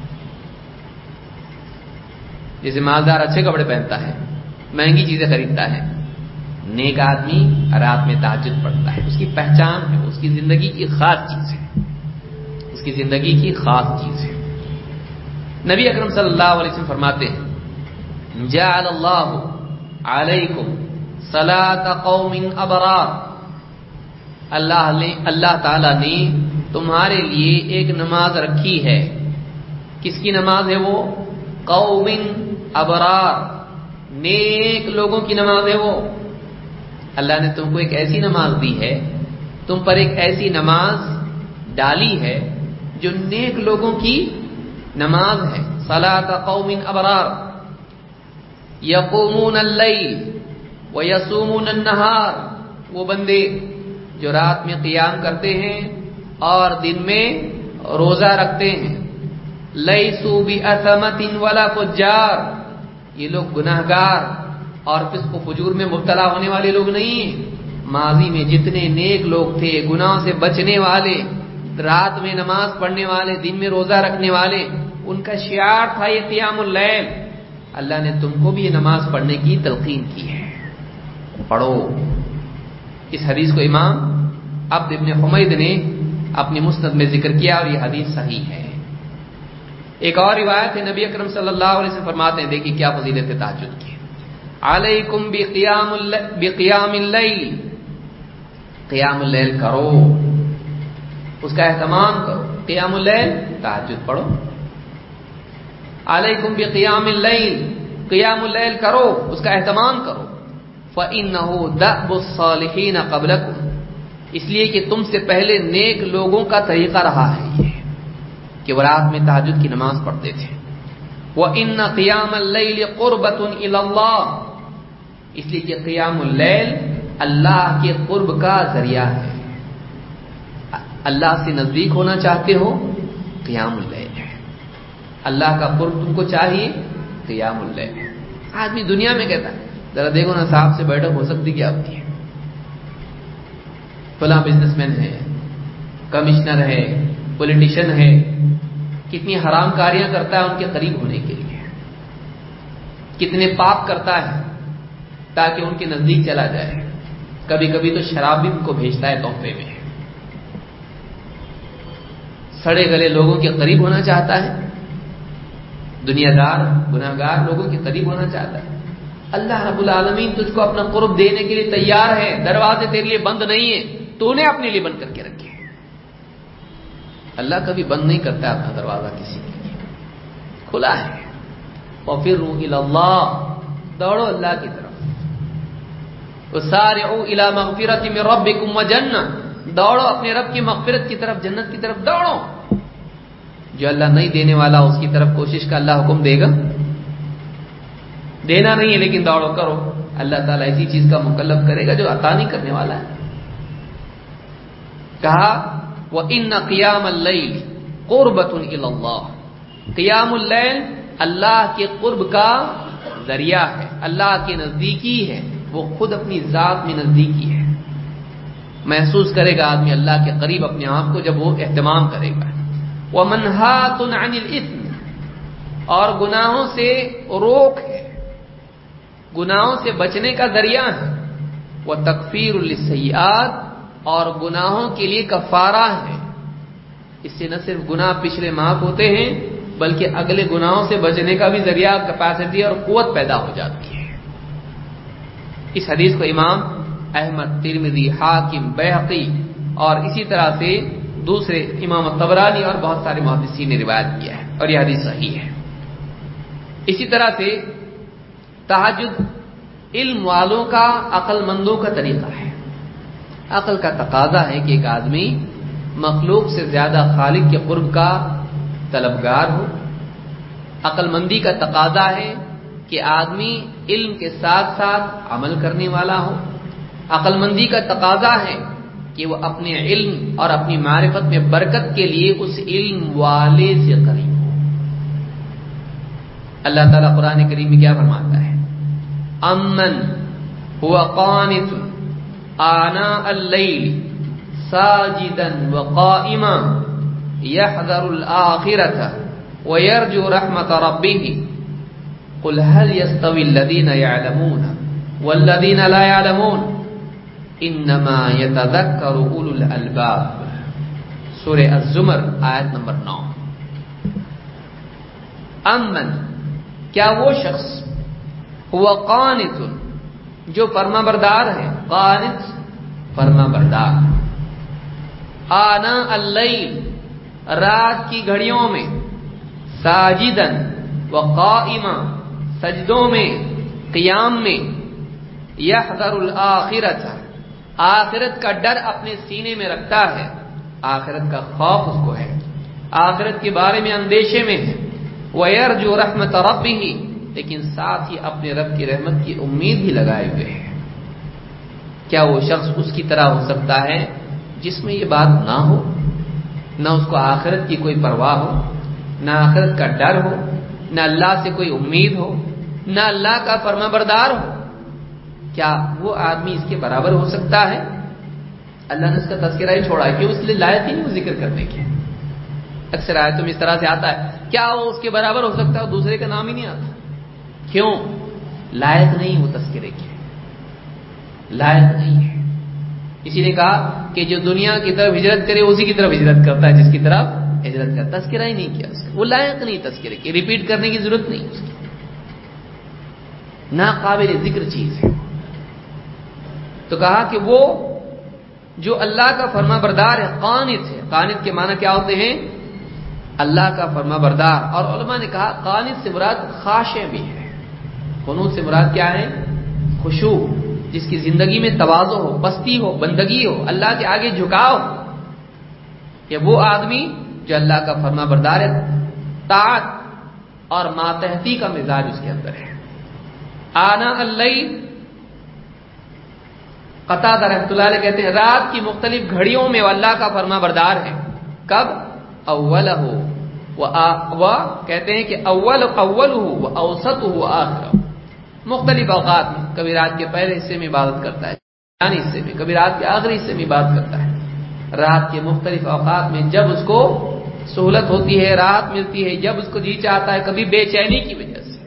جیسے مالدار اچھے کپڑے پہنتا ہے، مہنگی چیزیں خریدتا ہے، نیک آدمی رات میں تہجد پڑھتا ہے. اس کی پہچان ہے، اس کی زندگی کی خاص چیز ہے، اس کی زندگی کی خاص چیز ہے. نبی اکرم صلی اللہ علیہ وسلم فرماتے ہیں جعل اللہ علیکم صلاۃ قوم ابرار. اللہ نے اللہ تعالی نے تمہارے لیے ایک نماز رکھی ہے. کس کی نماز ہے وہ؟ قوم ابرار، نیک لوگوں کی نماز ہے وہ. اللہ نے تم کو ایک ایسی نماز دی ہے، تم پر ایک ایسی نماز ڈالی ہے جو نیک لوگوں کی نماز ہے. صلاۃ قوم ابرار یقومون اللیل ویصومون النہار. وہ بندے جو رات میں قیام کرتے ہیں اور دن میں روزہ رکھتے ہیں. لیسوا بأثمۃ ولا فجار، یہ لوگ گناہگار اور فسق و فجور میں مبتلا ہونے والے لوگ نہیں ہیں. ماضی میں جتنے نیک لوگ تھے، گناہوں سے بچنے والے، رات میں نماز پڑھنے والے، دن میں روزہ رکھنے والے، ان کا شعار تھا یہ قیام اللیل. اللہ نے تم کو بھی یہ نماز پڑھنے کی تلقین کی ہے، پڑھو. اس حدیث کو امام عبد ابن حمید نے اپنی مسند میں ذکر کیا اور یہ حدیث صحیح ہے. ایک اور روایت ہے، نبی اکرم صلی اللہ علیہ وسلم فرماتے ہیں، دیکھیے کیا فضیلت ہے تہجد کی. علیکم بقیام بقیام اللیل، قیام اللیل کرو، اس کا اہتمام کرو. قیام اللیل تہجد پڑھو. علیکم بقیام اللیل، قیام اللیل کرو، اس کا اہتمام کرو. فإنہ دأب الصالحین قبلکم، اس لیے کہ تم سے پہلے نیک لوگوں کا طریقہ رہا ہے یہ کہ وہ رات میں تہجد کی نماز پڑھتے تھے. وإن قیام اللیل قربۃ الی اللہ، اس لیے کہ قیام اللیل اللہ کے قرب کا ذریعہ ہے. اللہ سے نزدیک ہونا چاہتے ہو، قیام اللیل ہے. اللہ کا قرب تم کو چاہیے، قیام اللیل ہے. آدمی دنیا میں کہتا ہے ذرا دیکھو نا صاحب سے بیٹھک ہو سکتی کیا ہوتی ہے، فلاں بزنس مین ہے، کمشنر ہے، پولیٹیشین ہے، کتنی حرام کاریاں کرتا ہے ان کے قریب ہونے کے لیے، کتنے پاپ کرتا ہے تاکہ ان کے نزدیک چلا جائے. کبھی کبھی تو شراب بھی ان کو بھیجتا ہے تحفے میں. سڑے گلے لوگوں کے قریب ہونا چاہتا ہے، دنیا دار گناہگار لوگوں کے قریب ہونا چاہتا ہے. اللہ رب العالمین تجھ کو اپنا قرب دینے کے لیے تیار ہے، دروازے تیرے لیے بند نہیں ہیں، تو نے اپنے لیے بند کر کے رکھے ہیں. اللہ کبھی بند نہیں کرتا اپنا دروازہ کسی کے لیے، کھلا ہے. وَفِرُّوا إِلَى اللَّهِ، دوڑو اللہ کی طرف. وَسَارِعُوا إِلَى مَغْفِرَةٍ مِّن رَبِّكُمْ وَجَنَّةٍ، دوڑو اپنے رب کی مغفرت کی طرف، جنت کی طرف دوڑو. جو اللہ نہیں دینے والا اس کی طرف کوشش کا اللہ حکم دے گا؟ دینا نہیں ہے لیکن دوڑو کرو. اللہ تعالیٰ ایسی چیز کا مکلف کرے گا جو عطا نہیں کرنے والا ہے. کہا وَإِنَّ قِيَامَ اللَّيْلِ قُرْبَةٌ إِلَى اللَّهِ، قیام اللیل اللہ کے قرب کا ذریعہ ہے، اللہ کے نزدیکی ہے. وہ خود اپنی ذات میں نزدیکی ہے. محسوس کرے گا آدمی اللہ کے قریب اپنے آپ کو جب وہ اہتمام کرے گا. وَمَنْهَاتٌ عَنِ الْإِثْمِ، اور گناہوں سے روک ہے، گناہوں سے بچنے کا ذریعہ ہے. وَتَكْفِيرٌ لِلسَّيِّئَاتِ، اور گناہوں کے لیے کفارہ ہے. اس سے نہ صرف گناہ پچھلے معاف ہوتے ہیں بلکہ اگلے گناہوں سے بچنے کا بھی ذریعہ، کیپیسٹی اور قوت پیدا ہو جاتی ہے. اس حدیث کو امام احمد، ترمذی، حاکم، بیہقی اور اسی طرح سے دوسرے امام طبرانی اور بہت سارے محدثین نے روایت کیا ہے اور یہ حدیث صحیح ہے. اسی طرح سے تہجد علم والوں کا، عقل مندوں کا طریقہ ہے. عقل کا تقاضا ہے کہ ایک آدمی مخلوق سے زیادہ خالق کے قرب کا طلبگار ہو. عقل مندی کا تقاضا ہے کہ آدمی علم کے ساتھ ساتھ عمل کرنے والا ہو. عقل مندی کا تقاضا ہے کہ وہ اپنے علم اور اپنی معرفت میں برکت کے لیے اس علم والے سے قریب ہو. اللہ تعالیٰ قرآن کریم میں کیا فرماتا ہے؟ امن هو قانت آناء اللیل ساجدا وقائما يحذر الآخرة ويرجو رحمة ربه قل هل يستوي الذين يعلمون والذين لا يعلمون انما يتذكر اولو الالباب. سورہ الزمر آیت نمبر نو. امن، کیا وہ شخص، ہوا قانت، جو فرما بردار ہے. قانت فرما بردار. آنا اللیل، رات کی گھڑیوں میں. ساجدن وقائما، سجدوں میں، قیام میں. یحذر الآخرۃ، آخرت کا ڈر اپنے سینے میں رکھتا ہے. آخرت کا خوف اس کو ہے، آخرت کے بارے میں اندیشے میں ہے. وَيَرْجُو رَحْمَةَ رَبِّهِ، لیکن ساتھ ہی اپنے رب کی رحمت کی امید بھی لگائے ہوئے ہے. کیا وہ شخص اس کی طرح ہو سکتا ہے جس میں یہ بات نہ ہو، نہ اس کو آخرت کی کوئی پرواہ ہو، نہ آخرت کا ڈر ہو، نہ اللہ سے کوئی امید ہو، نہ اللہ کا فرما بردار ہو؟ کیا وہ آدمی اس کے برابر ہو سکتا ہے؟ اللہ نے اس کا تذکرہ ہی چھوڑا ہے، کیوں؟ اس لیے لائق ہی نہیں وہ ذکر کرنے کے۔ اکثر آیتوں میں اس طرح سے آتا ہے، کیا وہ اس کے برابر ہو سکتا ہے؟ دوسرے کا نام ہی نہیں آتا، کیوں؟ لائق نہیں وہ تذکرے کے، لائق نہیں ہے۔ اسی نے کہا کہ جو دنیا کی طرف ہجرت کرے اسی کی طرف ہجرت کرتا ہے جس کی طرف ہجرت کرتا، تذکرہ ہی نہیں کیا اس کا، وہ لائق نہیں تذکرے کی، ریپیٹ کرنے کی ضرورت نہیں اس کی، ناقابل ذکر چیز ہے۔ تو کہا کہ وہ جو اللہ کا فرما بردار ہے، قانت ہے۔ قانت کے معنی کیا ہوتے ہیں؟ اللہ کا فرما بردار۔ اور علماء نے کہا قانت سے مراد خاشع بھی ہے، قنوت سے مراد کیا ہے؟ خشوع، جس کی زندگی میں تواضع ہو، پستی ہو، بندگی ہو، اللہ کے آگے جھکاؤ، یہ وہ آدمی جو اللہ کا فرما بردار ہے، طاعت اور ماتحتی کا مزاج اس کے اندر ہے۔ آنا اللیل، قتادہ رحمۃ اللہ علیہ کہتے ہیں رات کی مختلف گھڑیوں میں وہ اللہ کا فرما بردار ہے۔ کب؟ اولہ و کہتے ہیں کہ اول اولہ و اوسطہ و آخرہ، مختلف اوقات میں، کبھی رات کے پہلے حصے میں عبادت کرتا ہے، یعنی حصے میں، کبھی رات کے آخری حصے میں عبادت کرتا ہے۔ رات کے مختلف اوقات میں جب اس کو سہولت ہوتی ہے، راحت ملتی ہے، جب اس کو جی چاہتا ہے، کبھی بے چینی کی وجہ سے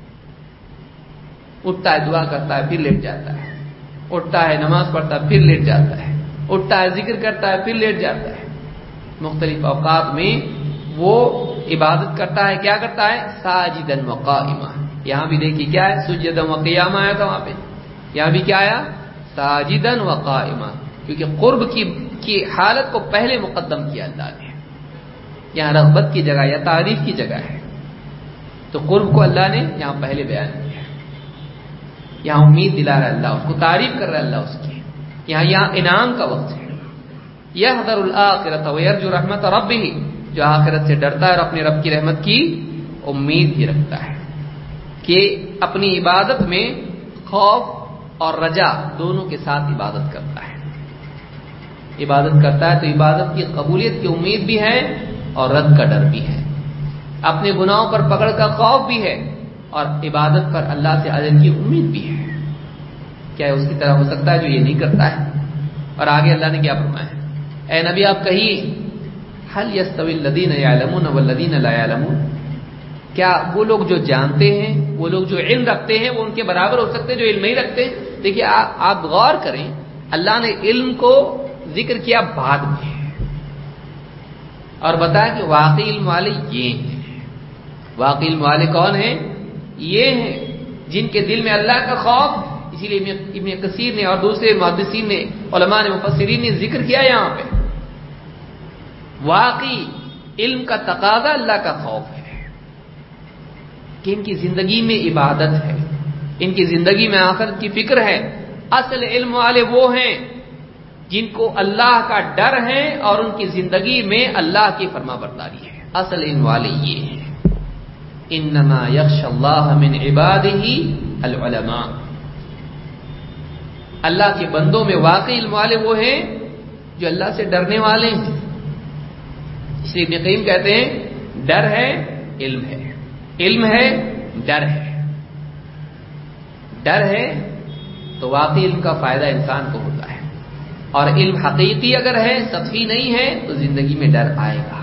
اٹھتا ہے، دعا کرتا ہے، پھر لیٹ جاتا ہے، اٹھتا ہے، نماز پڑھتا ہے، پھر لیٹ جاتا ہے، اٹھتا ہے، ذکر کرتا ہے، پھر لیٹ جاتا ہے۔ مختلف اوقات میں وہ عبادت کرتا ہے، کیا کرتا ہے؟ ساجدن و قائما، یہاں بھی دیکھیے کیا ہے؟ سجدن و قیاما آیا تھا وہاں پہ، یہاں بھی کیا آیا؟ ساجدن و قائما، کیونکہ قرب کی کی حالت کو پہلے مقدم کیا اللہ نے، یہاں رغبت کی جگہ یا تعریف کی جگہ ہے، تو قرب کو اللہ نے یہاں پہلے بیان کیا، یہاں امید دلا رہا ہے اللہ، اس کو تعریف کر رہا ہے اللہ اس کی، یہاں یہاں انعام کا وقت ہے۔ یحذر الآخرۃ ویرجو رحمت ربہ، جو آخرت سے ڈرتا ہے اور اپنے رب کی رحمت کی امید بھی رکھتا ہے، کہ اپنی عبادت میں خوف اور رجا دونوں کے ساتھ عبادت کرتا ہے۔ عبادت کرتا ہے تو عبادت کی قبولیت کی امید بھی ہے اور رد کا ڈر بھی ہے، اپنے گناہوں پر پکڑ کا خوف بھی ہے اور عبادت پر اللہ سے اجر کی امید بھی ہے۔ کیا اس کی طرح ہو سکتا ہے جو یہ نہیں کرتا ہے؟ اور آگے اللہ نے کیا فرمایا ہے؟ اے نبی آپ کہیے هل يستوي الذين يعلمون والذين لا يعلمون، کیا وہ لوگ جو جانتے ہیں، وہ لوگ جو علم رکھتے ہیں، وہ ان کے برابر ہو سکتے ہیں جو علم نہیں رکھتے؟ دیکھیے آپ غور کریں، اللہ نے علم کو ذکر کیا بعد میں اور بتایا کہ واقعی علم والے یہ ہیں۔ واقعی علم والے کون ہیں؟ یہ ہیں جن کے دل میں اللہ کا خوف، اسی لیے ابن کثیر نے اور دوسرے محدثین نے، علماء نے، مفسرین نے ذکر کیا یہاں پہ، واقعی علم کا تقاضا اللہ کا خوف ہے کہ ان کی زندگی میں عبادت ہے، ان کی زندگی میں آخرت کی فکر ہے۔ اصل علم والے وہ ہیں جن کو اللہ کا ڈر ہے اور ان کی زندگی میں اللہ کی فرما برداری ہے، اصل علم والے یہ ہیں۔ انما یخشی اللہ من عبادہ العلماء، اللہ کے بندوں میں واقعی علم والے وہ ہیں جو اللہ سے ڈرنے والے ہیں۔ اس لیے ابن قیم کہتے ہیں ڈر ہے علم ہے، علم ہے ڈر ہے، ڈر ہے تو واقعی علم کا فائدہ انسان کو ہوتا ہے، اور علم حقیقی اگر ہے، سطحی نہیں ہے، تو زندگی میں ڈر آئے گا۔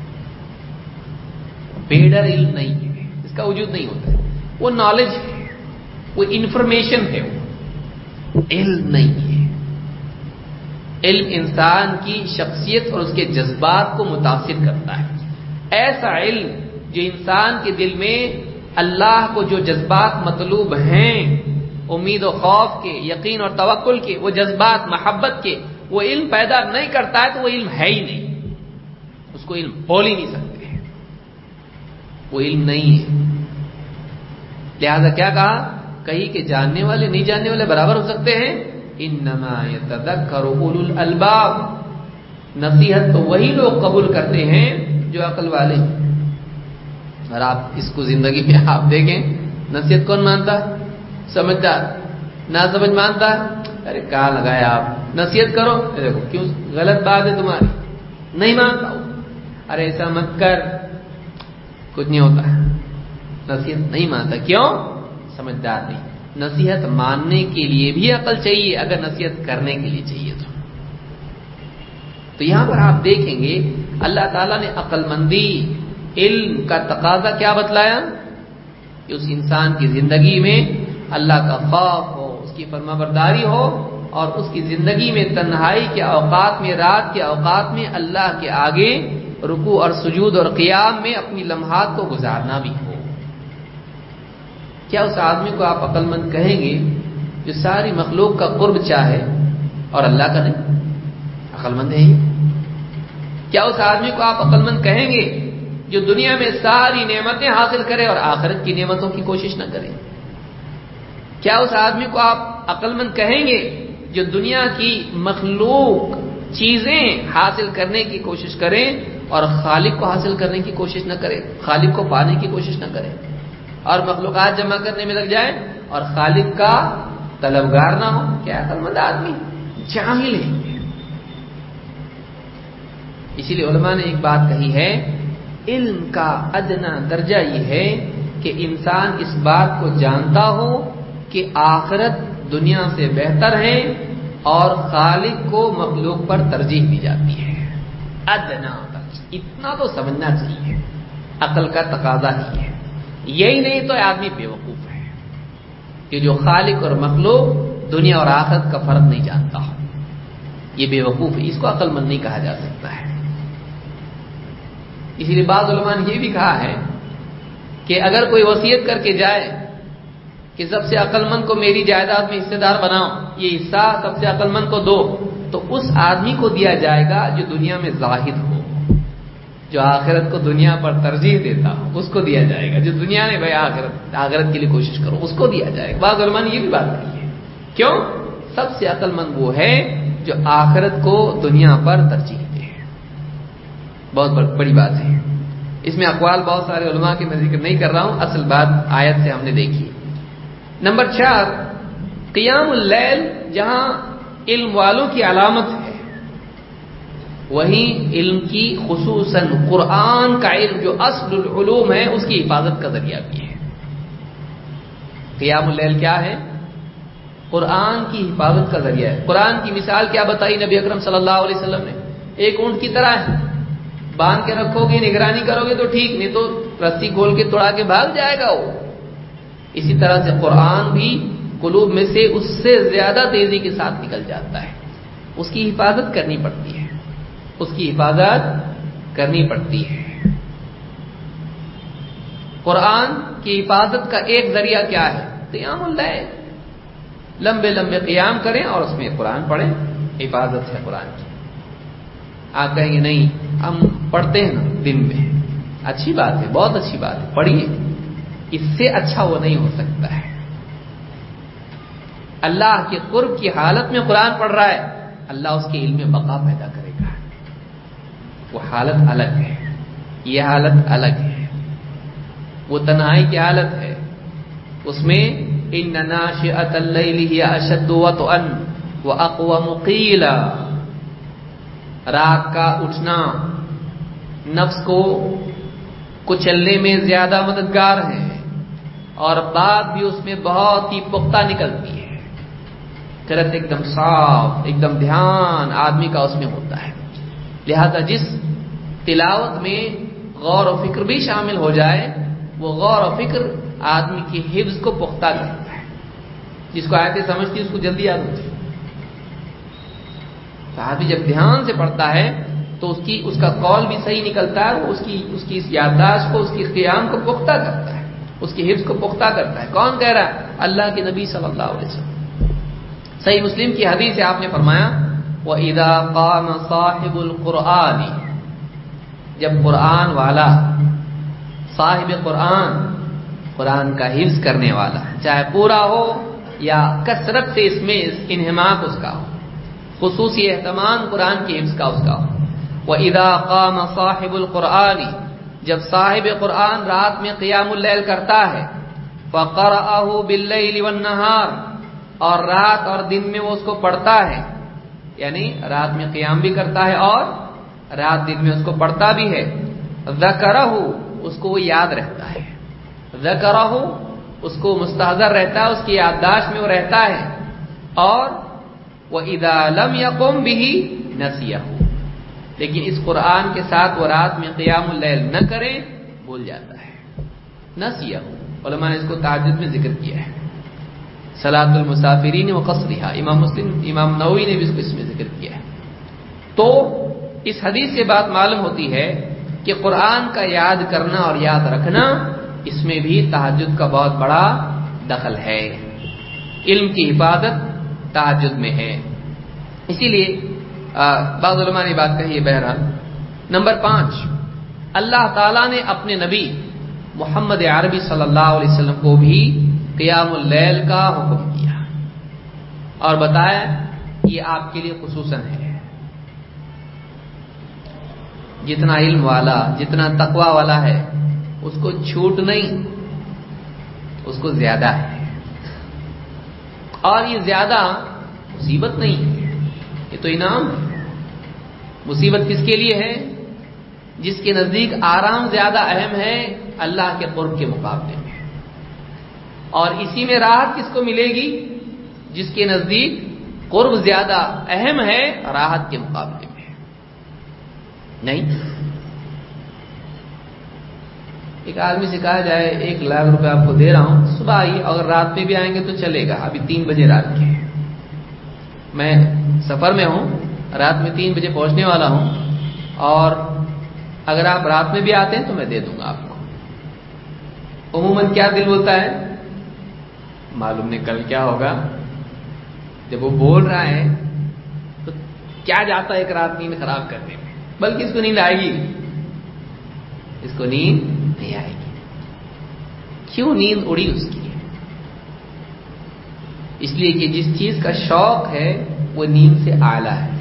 بے ڈر علم نہیں ہے، اس کا وجود نہیں ہوتا ہے، وہ نالج ہے، وہ انفارمیشن ہے، وہ علم نہیں ہے۔ علم انسان کی شخصیت اور اس کے جذبات کو متاثر کرتا ہے، ایسا علم جو انسان کے دل میں اللہ کو جو جذبات مطلوب ہیں، امید و خوف کے، یقین اور توکل کے، وہ جذبات محبت کے، وہ علم پیدا نہیں کرتا ہے تو وہ علم ہے ہی نہیں، اس کو علم بول ہی نہیں سکتے، وہ علم نہیں ہے۔ لہذا کیا کہا؟ کہیں کہ جاننے والے نہیں جاننے والے برابر ہو سکتے ہیں؟ انما یتذکر اولو الالباب، نصیحت تو وہی لوگ قبول کرتے ہیں جو عقل والے ہیں۔ اور آپ اس کو زندگی میں آپ دیکھیں، نصیحت کون مانتا؟ سمجھدار۔ نہ سمجھ مانتا؟ ارے کہاں لگایا آپ، نصیحت کرو، دیکھو کیوں غلط بات ہے تمہاری، نہیں مانتا ہوں، ارے ایسا مت کر، کچھ نہیں ہوتا، نصیحت نہیں مانتا، کیوں؟ سمجھدار نہیں۔ نصیحت ماننے کے لیے بھی عقل چاہیے، اگر نصیحت کرنے کے لیے چاہیے تو تو یہاں پر آپ دیکھیں گے اللہ تعالیٰ نے عقل مندی، علم کا تقاضا کیا بتلایا کہ اس انسان کی زندگی میں اللہ کا خوف ہو، اس کی فرما برداری ہو، اور اس کی زندگی میں تنہائی کے اوقات میں، رات کے اوقات میں اللہ کے آگے رکوع اور سجود اور قیام میں اپنی لمحات کو گزارنا بھی ہو۔ کیا اس آدمی کو آپ عقل مند کہیں گے جو ساری مخلوق کا قرب چاہے اور اللہ کا نہیں؟ عقل مند ہے یہ؟ کیا اس آدمی کو آپ عقل مند کہیں گے جو دنیا میں ساری نعمتیں حاصل کرے اور آخرت کی نعمتوں کی کوشش نہ کرے؟ کیا اس آدمی کو آپ عقل مند کہیں گے جو دنیا کی مخلوق چیزیں حاصل کرنے کی کوشش کرے اور خالق کو حاصل کرنے کی کوشش نہ کرے، خالق کو پانے کی کوشش نہ کرے، اور مخلوقات جمع کرنے میں لگ جائے اور خالق کا طلبگار نہ ہو؟ کیا عقل مند آدمی؟ جاہل ہے۔ اسی لیے علماء نے ایک بات کہی ہے، علم کا ادنا درجہ یہ ہے کہ انسان اس بات کو جانتا ہو کہ آخرت دنیا سے بہتر ہے اور خالق کو مخلوق پر ترجیح دی جاتی ہے۔ ادنا اتنا تو سمجھنا چاہیے، عقل کا تقاضا ہی ہے۔ یہی نہیں تو آدمی بیوقوف ہے کہ جو خالق اور مخلوق، دنیا اور آخرت کا فرق نہیں جانتا ہو، یہ بیوقوف ہے، اس کو عقل مند نہیں کہا جا سکتا ہے۔ اسی لیے بعض علماء نے یہ بھی کہا ہے کہ اگر کوئی وصیت کر کے جائے کہ سب سے عقل مند کو میری جائیداد میں حصے دار بناؤ، یہ حصہ سب سے عقل مند کو دو، تو اس آدمی کو دیا جائے گا جو دنیا میں زاہد ہو، جو آخرت کو دنیا پر ترجیح دیتا ہو، اس کو دیا جائے گا۔ جو دنیا نے بھائی آخرت آخرت کے لیے کوشش کرو، اس کو دیا جائے گا۔ بعض علماء نے یہ بھی بات کہی ہے۔ کیوں؟ سب سے عقل مند وہ ہے جو آخرت کو دنیا پر ترجیح دے۔ بہت بڑی بات ہے۔ اس میں اقوال بہت سارے علماء کے میں ذکر نہیں کر رہا ہوں، اصل بات آیت سے ہم نے دیکھی۔ نمبر چار، قیام اللیل جہاں علم والوں کی علامت ہے، وہیں علم کی خصوصاً قرآن کا علم جو اصل العلوم ہے اس کی حفاظت کا ذریعہ بھی ہے۔ قیام اللیل کیا ہے؟ قرآن کی حفاظت کا ذریعہ ہے۔ قرآن کی مثال کیا بتائی نبی اکرم صلی اللہ علیہ وسلم نے؟ ایک اونٹ کی طرح ہے، باندھ کے رکھو گے، نگرانی کرو گے تو ٹھیک، نہیں تو رسی کھول کے توڑا کے بھاگ جائے گا وہ۔ اسی طرح سے قرآن بھی قلوب میں سے اس سے زیادہ تیزی کے ساتھ نکل جاتا ہے، اس کی حفاظت کرنی پڑتی ہے، اس کی حفاظت کرنی پڑتی ہے۔ قرآن کی حفاظت کا ایک ذریعہ کیا ہے؟ قیام اللیل، لمبے لمبے قیام کریں اور اس میں قرآن پڑھیں، حفاظت ہے قرآن کی۔ آپ کہیں گے نہیں ہم پڑھتے ہیں نا دن میں، اچھی بات ہے، بہت اچھی بات ہے، پڑھیے، اس سے اچھا وہ نہیں ہو سکتا ہے۔ اللہ کے قرب کی حالت میں قرآن پڑھ رہا ہے، اللہ اس کے علم میں بقا پیدا کرے گا، وہ حالت الگ ہے، یہ حالت الگ ہے۔ وہ تنہائی کی حالت ہے، اس میں ان ناشئۃ اللیل ہی اشد وطئا واقوم قیلا، رات کا اٹھنا نفس کو کچلنے میں زیادہ مددگار ہے اور بات بھی اس میں بہت ہی پختہ نکلتی ہے، قرأت ایک دم صاف، ایک دم دھیان آدمی کا اس میں ہوتا ہے۔ لہذا جس تلاوت میں غور و فکر بھی شامل ہو جائے، وہ غور و فکر آدمی کی حفظ کو پختہ کرتا ہے۔ جس کو آیتیں سمجھتی اس کو جلدی یاد ہوتی ہے۔ آدمی جب دھیان سے پڑھتا ہے تو اس کی اس کا قول بھی صحیح نکلتا ہے، وہ اس کی اس کی یادداشت کو، اس کی قیام کو پختہ کرتا ہے، اس کی حفظ کو پختہ کرتا ہے۔ کون کہہ رہا ہے؟ اللہ کے نبی صلی اللہ علیہ وسلم۔ صحیح مسلم کی حدیث ہے، آپ نے فرمایا وَإِذَا قَامَ صَاحِبُ الْقُرْآنِ، جب قرآن والا، صاحب قرآن، قرآن کا حفظ کرنے والا، چاہے پورا ہو یا کثرت سے اس میں انہماک اس کا ہو، خصوصی اہتمام قرآن کی حفظ کا اس کا ہو۔ وَإِذَا قَامَ صَاحِبُ الْقُرْآنِ، جب صاحب قرآن رات میں قیام اللیل کرتا ہے، فَقَرَأَهُ بِاللَّيْلِ وَالنَّهَارِ، اور رات اور دن میں وہ اس کو پڑھتا ہے، یعنی رات میں قیام بھی کرتا ہے اور رات دن میں اس کو پڑھتا بھی ہے، ذَكَرَهُ، اس کو وہ یاد رہتا ہے، ذَكَرَهُ اس کو مستحضر رہتا ہے، اس کی یادداشت میں وہ رہتا ہے، اور وَإِذَا لَمْ يَقُمْ بِهِ نَسِيَهُ، لیکن اس قرآن کے ساتھ وہ رات میں قیام اللیل نہ کرے بھول جاتا ہے، نسیہ۔ علماء نے اس کو تہجد میں ذکر کیا ہے، صلاۃ المسافرین وقصرها، امام مسلم امام نووی نے بھی اس کو اس میں ذکر کیا ہے۔ تو اس حدیث سے بات معلوم ہوتی ہے کہ قرآن کا یاد کرنا اور یاد رکھنا، اس میں بھی تہجد کا بہت بڑا دخل ہے، علم کی حفاظت تہجد میں ہے۔ اسی لیے بعض علماء نے بات کہی ہے۔ بہرحال نمبر پانچ، اللہ تعالیٰ نے اپنے نبی محمد عربی صلی اللہ علیہ وسلم کو بھی قیام اللیل کا حکم کیا اور بتایا یہ آپ کے لیے خصوصاً ہے۔ جتنا علم والا، جتنا تقوی والا ہے، اس کو چھوٹ نہیں، اس کو زیادہ ہے، اور یہ زیادہ مصیبت نہیں ہے، یہ تو انعام ہے۔ مصیبت کس کے لیے ہے؟ جس کے نزدیک آرام زیادہ اہم ہے اللہ کے قرب کے مقابلے میں، اور اسی میں راحت کس کو ملے گی؟ جس کے نزدیک قرب زیادہ اہم ہے راحت کے مقابلے میں نہیں۔ ایک آدمی سے کہا جائے ایک لاکھ روپے آپ کو دے رہا ہوں، صبح آئیے، اگر رات میں بھی آئیں گے تو چلے گا، ابھی تین بجے رات کے، میں سفر میں ہوں، رات میں تین بجے پہنچنے والا ہوں، اور اگر آپ رات میں بھی آتے ہیں تو میں دے دوں گا آپ کو۔ عموماً کیا دل بولتا ہے؟ معلوم نہیں کل کیا ہوگا۔ جب وہ بول رہا ہے تو کیا جاتا ہے ایک رات نیند خراب کرنے میں، بلکہ اس کو نیند آئے گی، اس کو نیند نہیں آئے گی۔ کیوں نیند اڑی اس کی؟ اس لیے کہ جس چیز کا شوق ہے وہ نیند سے اعلیٰ ہے،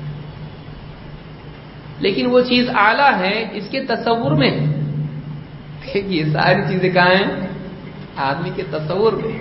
لیکن وہ چیز اعلیٰ ہے اس کے تصور میں، یہ ساری چیزیں کہاں ہیں؟ آدمی کے تصور میں۔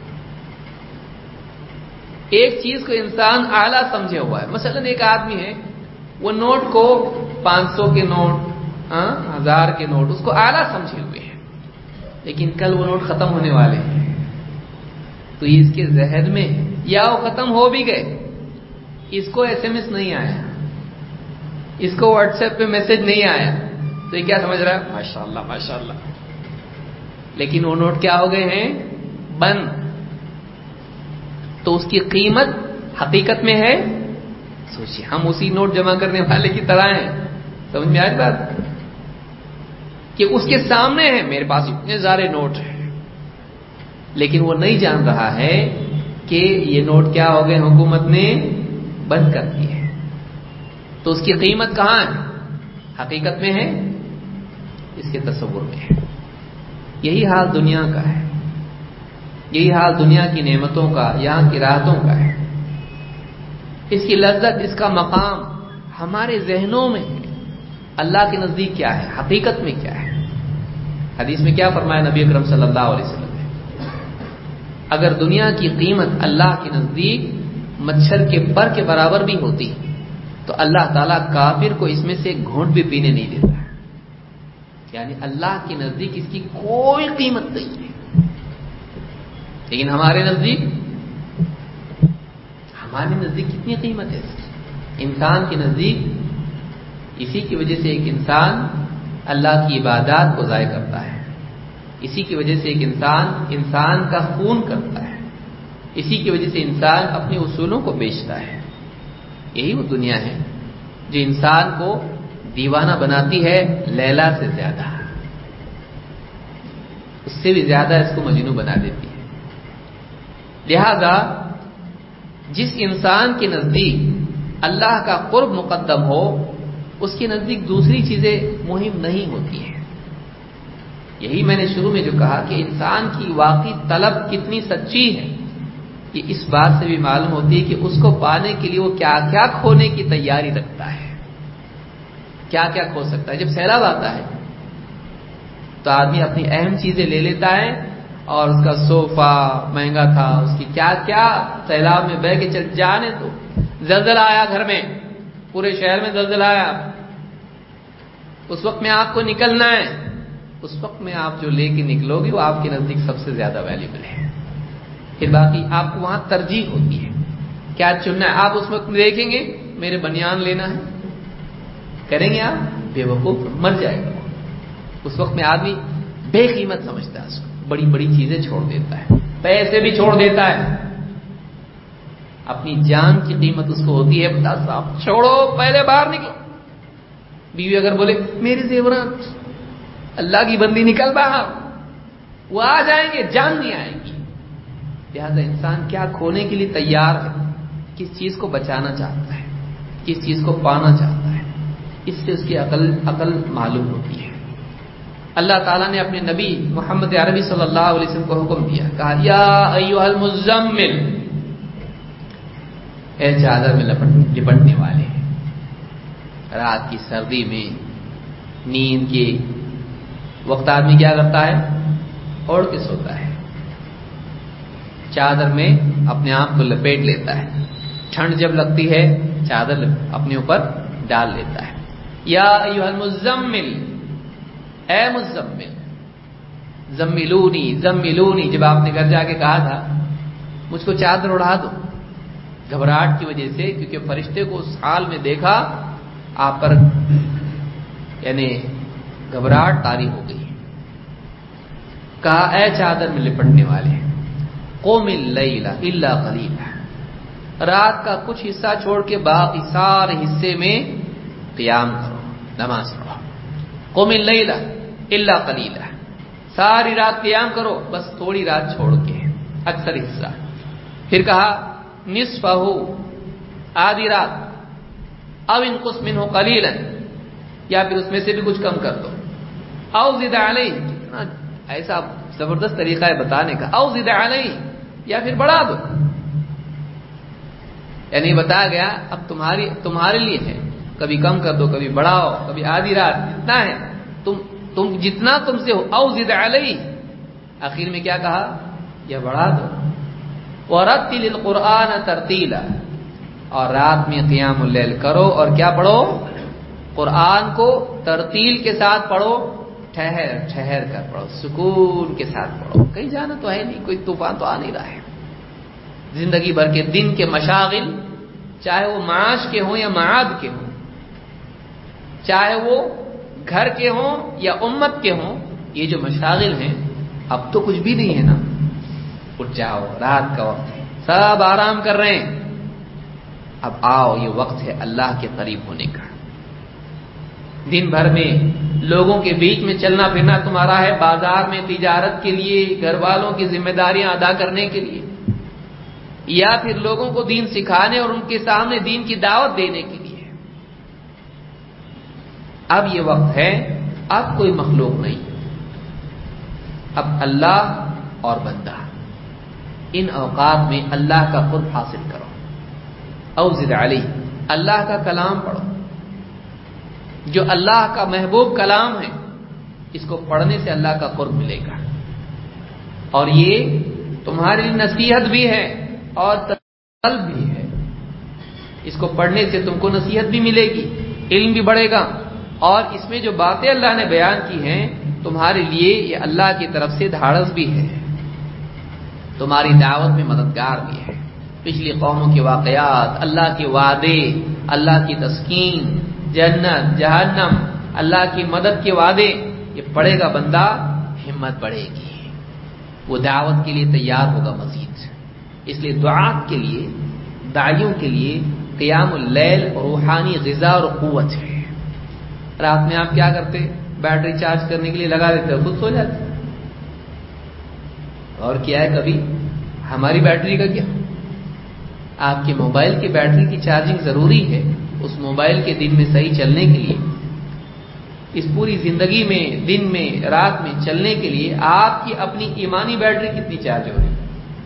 ایک چیز کو انسان اعلیٰ سمجھے ہوا ہے، مثلا ایک آدمی ہے، وہ نوٹ کو پانچ سو کے نوٹ، ہاں ہزار کے نوٹ، اس کو اعلیٰ سمجھے ہوئے ہیں، لیکن کل وہ نوٹ ختم ہونے والے ہیں، تو یہ اس کے ذہن میں، یا وہ ختم ہو بھی گئے، اس کو ایس ایم ایس نہیں آیا، اس کو واٹس ایپ پہ میسج نہیں آیا، تو یہ کیا سمجھ رہا ہے؟ ماشاء اللہ ماشاء اللہ، لیکن وہ نوٹ کیا ہو گئے ہیں؟ بند۔ تو اس کی قیمت حقیقت میں ہے، سوچیے ہم اسی نوٹ جمع کرنے والے کی طرح ہیں، سمجھ میں آئی بات؟ کہ اس کے سامنے ہے میرے پاس اتنے سارے نوٹ ہیں، لیکن وہ نہیں جان رہا ہے کہ یہ نوٹ کیا ہو گئے؟ حکومت نے بند کر دیے ہیں۔ تو اس کی قیمت کہاں ہے؟ حقیقت میں ہے، اس کے تصور میں ہے۔ یہی حال دنیا کا ہے، یہی حال دنیا کی نعمتوں کا، یہاں کی راحتوں کا ہے۔ اس کی لذت، اس کا مقام ہمارے ذہنوں میں ہے، اللہ کے نزدیک کیا ہے، حقیقت میں کیا ہے۔ حدیث میں کیا فرمایا نبی اکرم صلی اللہ علیہ وسلم نے؟ اگر دنیا کی قیمت اللہ کے نزدیک مچھر کے پر کے برابر بھی ہوتی تو اللہ تعالیٰ کافر کو اس میں سے گھونٹ بھی پینے نہیں دیتا ہے، یعنی اللہ کے نزدیک اس کی کوئی قیمت نہیں ہے، لیکن ہمارے نزدیک ہمارے نزدیک کتنی قیمت ہے اس کی؟ انسان کے نزدیک اسی کی وجہ سے ایک انسان اللہ کی عبادات کو ضائع کرتا ہے، اسی کی وجہ سے ایک انسان انسان کا خون کرتا ہے، اسی کی وجہ سے انسان اپنے اصولوں کو بیچتا ہے۔ یہی وہ دنیا ہے جو انسان کو دیوانہ بناتی ہے لیلا سے زیادہ، اس سے بھی زیادہ اس کو مجنون بنا دیتی ہے۔ لہذا جس انسان کے نزدیک اللہ کا قرب مقدم ہو، اس کے نزدیک دوسری چیزیں مہم نہیں ہوتی ہیں۔ یہی میں نے شروع میں جو کہا کہ انسان کی واقعی طلب کتنی سچی ہے، یہ اس بات سے بھی معلوم ہوتی ہے کہ اس کو پانے کے لیے وہ کیا کیا کھونے کی تیاری رکھتا ہے، کیا کیا کھو سکتا ہے۔ جب سیلاب آتا ہے تو آدمی اپنی اہم چیزیں لے لیتا ہے، اور اس کا صوفہ مہنگا تھا، اس کی کیا کیا سیلاب میں بہہ کے چل جانے دو۔ زلزلہ آیا گھر میں، پورے شہر میں زلزلہ آیا، اس وقت میں آپ کو نکلنا ہے، اس وقت میں آپ جو لے کے نکلو گے وہ آپ کے نزدیک سب سے زیادہ ویلیبل ہے. پھر باقی آپ کو وہاں ترجیح ہوتی ہے کیا چننا ہے. آپ اس وقت دیکھیں گے میرے بنیان لینا ہے, کریں گے آپ؟ بے وقوف مر جائے گا. اس وقت میں آدمی بے قیمت سمجھتا ہے اس کو, بڑی بڑی چیزیں چھوڑ دیتا ہے, پیسے بھی چھوڑ دیتا ہے, اپنی جان کی قیمت اس کو ہوتی ہے. بتا صاحب چھوڑو پہلے باہر نکلو. بیوی اگر بولے میرے زیورات, اللہ کی بندی نکل باہر, وہ آ جائیں گے, جان نہیں آئے گی. لہذا انسان کیا کھونے کے لیے تیار ہے, کس چیز کو بچانا چاہتا ہے, کس چیز کو پانا چاہتا ہے, اس سے اس کی عقل عقل معلوم ہوتی ہے. اللہ تعالیٰ نے اپنے نبی محمد عربی صلی اللہ علیہ وسلم کو حکم دیا, کہا یا ایھا المزمل, اے چادر میں لپٹنے والے. رات کی سردی میں نیند کے وقت آدمی کیا کرتا ہے, اوڑھ کے سوتا ہے, چادر میں اپنے آپ کو لپیٹ لیتا ہے. ٹھنڈ جب لگتی ہے چادر اپنے اوپر ڈال لیتا ہے. یا ایھا المزمل, اے مزمل, زملونی زملونی, جب آپ نے گھر جا کے کہا تھا مجھ کو چادر اڑا دو, گھبراہٹ کی وجہ سے, کیونکہ فرشتے کو اس حال میں دیکھا آپ پر یعنی گھبراہٹ طاری ہو گئی. کہا اے چادر میں لپٹنے والے, قم اللیل الا قلیلا, رات کا کچھ حصہ چھوڑ کے باقی سارے حصے میں قیام کرو, نماز پڑھو. قم اللیل الا قلیلا, ساری رات قیام کرو بس تھوڑی رات چھوڑ کے, اکثر حصہ. پھر کہا نصفہ, آدھی رات, او انقص منہ قلیلا, یا پھر اس میں سے بھی کچھ کم کر دو. او زد علیہ, کتنا ایسا زبردست طریقہ ہے بتانے کا, او زد علیہ, یا پھر بڑھا دو. یعنی بتایا گیا اب تمہاری تمہارے لیے ہے, کبھی کم کر دو, کبھی بڑھاؤ, کبھی آدھی رات, جتنا ہے تم تم جتنا تم سے ہو. او زد علیہ, آخر میں کیا کہا, یا بڑھا دو. وَرَتِّلِ الْقُرْآنَ تَرْتِيلًا, اور رات میں قیام اللیل کرو اور کیا پڑھو, قرآن کو ترتیل کے ساتھ پڑھو, ٹھہر ٹھہر کر پڑھو, سکون کے ساتھ پڑھو. کہیں جانا تو ہے نہیں, کوئی طوفان تو آ نہیں رہا ہے. زندگی بھر کے دن کے مشاغل, چاہے وہ معاش کے ہوں یا معاد کے ہوں, چاہے وہ گھر کے ہوں یا امت کے ہوں, یہ جو مشاغل ہیں اب تو کچھ بھی نہیں ہے نا. اٹھ جاؤ, رات کا وقت ہے, سب آرام کر رہے ہیں, اب آؤ, یہ وقت ہے اللہ کے قریب ہونے کا. دن بھر میں لوگوں کے بیچ میں چلنا پھرنا تمہارا ہے, بازار میں تجارت کے لیے, گھر والوں کی ذمہ داریاں ادا کرنے کے لیے, یا پھر لوگوں کو دین سکھانے اور ان کے سامنے دین کی دعوت دینے کے لیے. اب یہ وقت ہے, اب کوئی مخلوق نہیں, اب اللہ اور بندہ, ان اوقات میں اللہ کا قرب حاصل کرو. او زد علیہ, اللہ کا کلام پڑھو, جو اللہ کا محبوب کلام ہے, اس کو پڑھنے سے اللہ کا قرب ملے گا. اور یہ تمہاری نصیحت بھی ہے اور طلب بھی ہے. اس کو پڑھنے سے تم کو نصیحت بھی ملے گی, علم بھی بڑھے گا, اور اس میں جو باتیں اللہ نے بیان کی ہیں تمہارے لیے یہ اللہ کی طرف سے دھاڑس بھی ہے, تمہاری دعوت میں مددگار بھی ہے. پچھلی قوموں کے واقعات, اللہ کے وعدے, اللہ کی تسکین, جنت جہنم, اللہ کی مدد کے وعدے, یہ پڑھے گا بندہ, ہمت بڑھے گی, وہ دعوت کے لیے تیار ہوگا مزید. اس لیے دعات کے لیے, داعیوں کے لیے قیام اللیل روحانی غذا اور قوت ہے. رات میں آپ کیا کرتے, بیٹری چارج کرنے کے لیے لگا دیتے, خود سو جاتے. اور کیا ہے, کبھی ہماری بیٹری کا کیا, آپ کے موبائل کی بیٹری کی چارجنگ ضروری ہے اس موبائل کے دن میں صحیح چلنے کے لیے. اس پوری زندگی میں دن میں رات میں چلنے کے لیے آپ کی اپنی ایمانی بیٹری کتنی چارج ہو رہی ہے.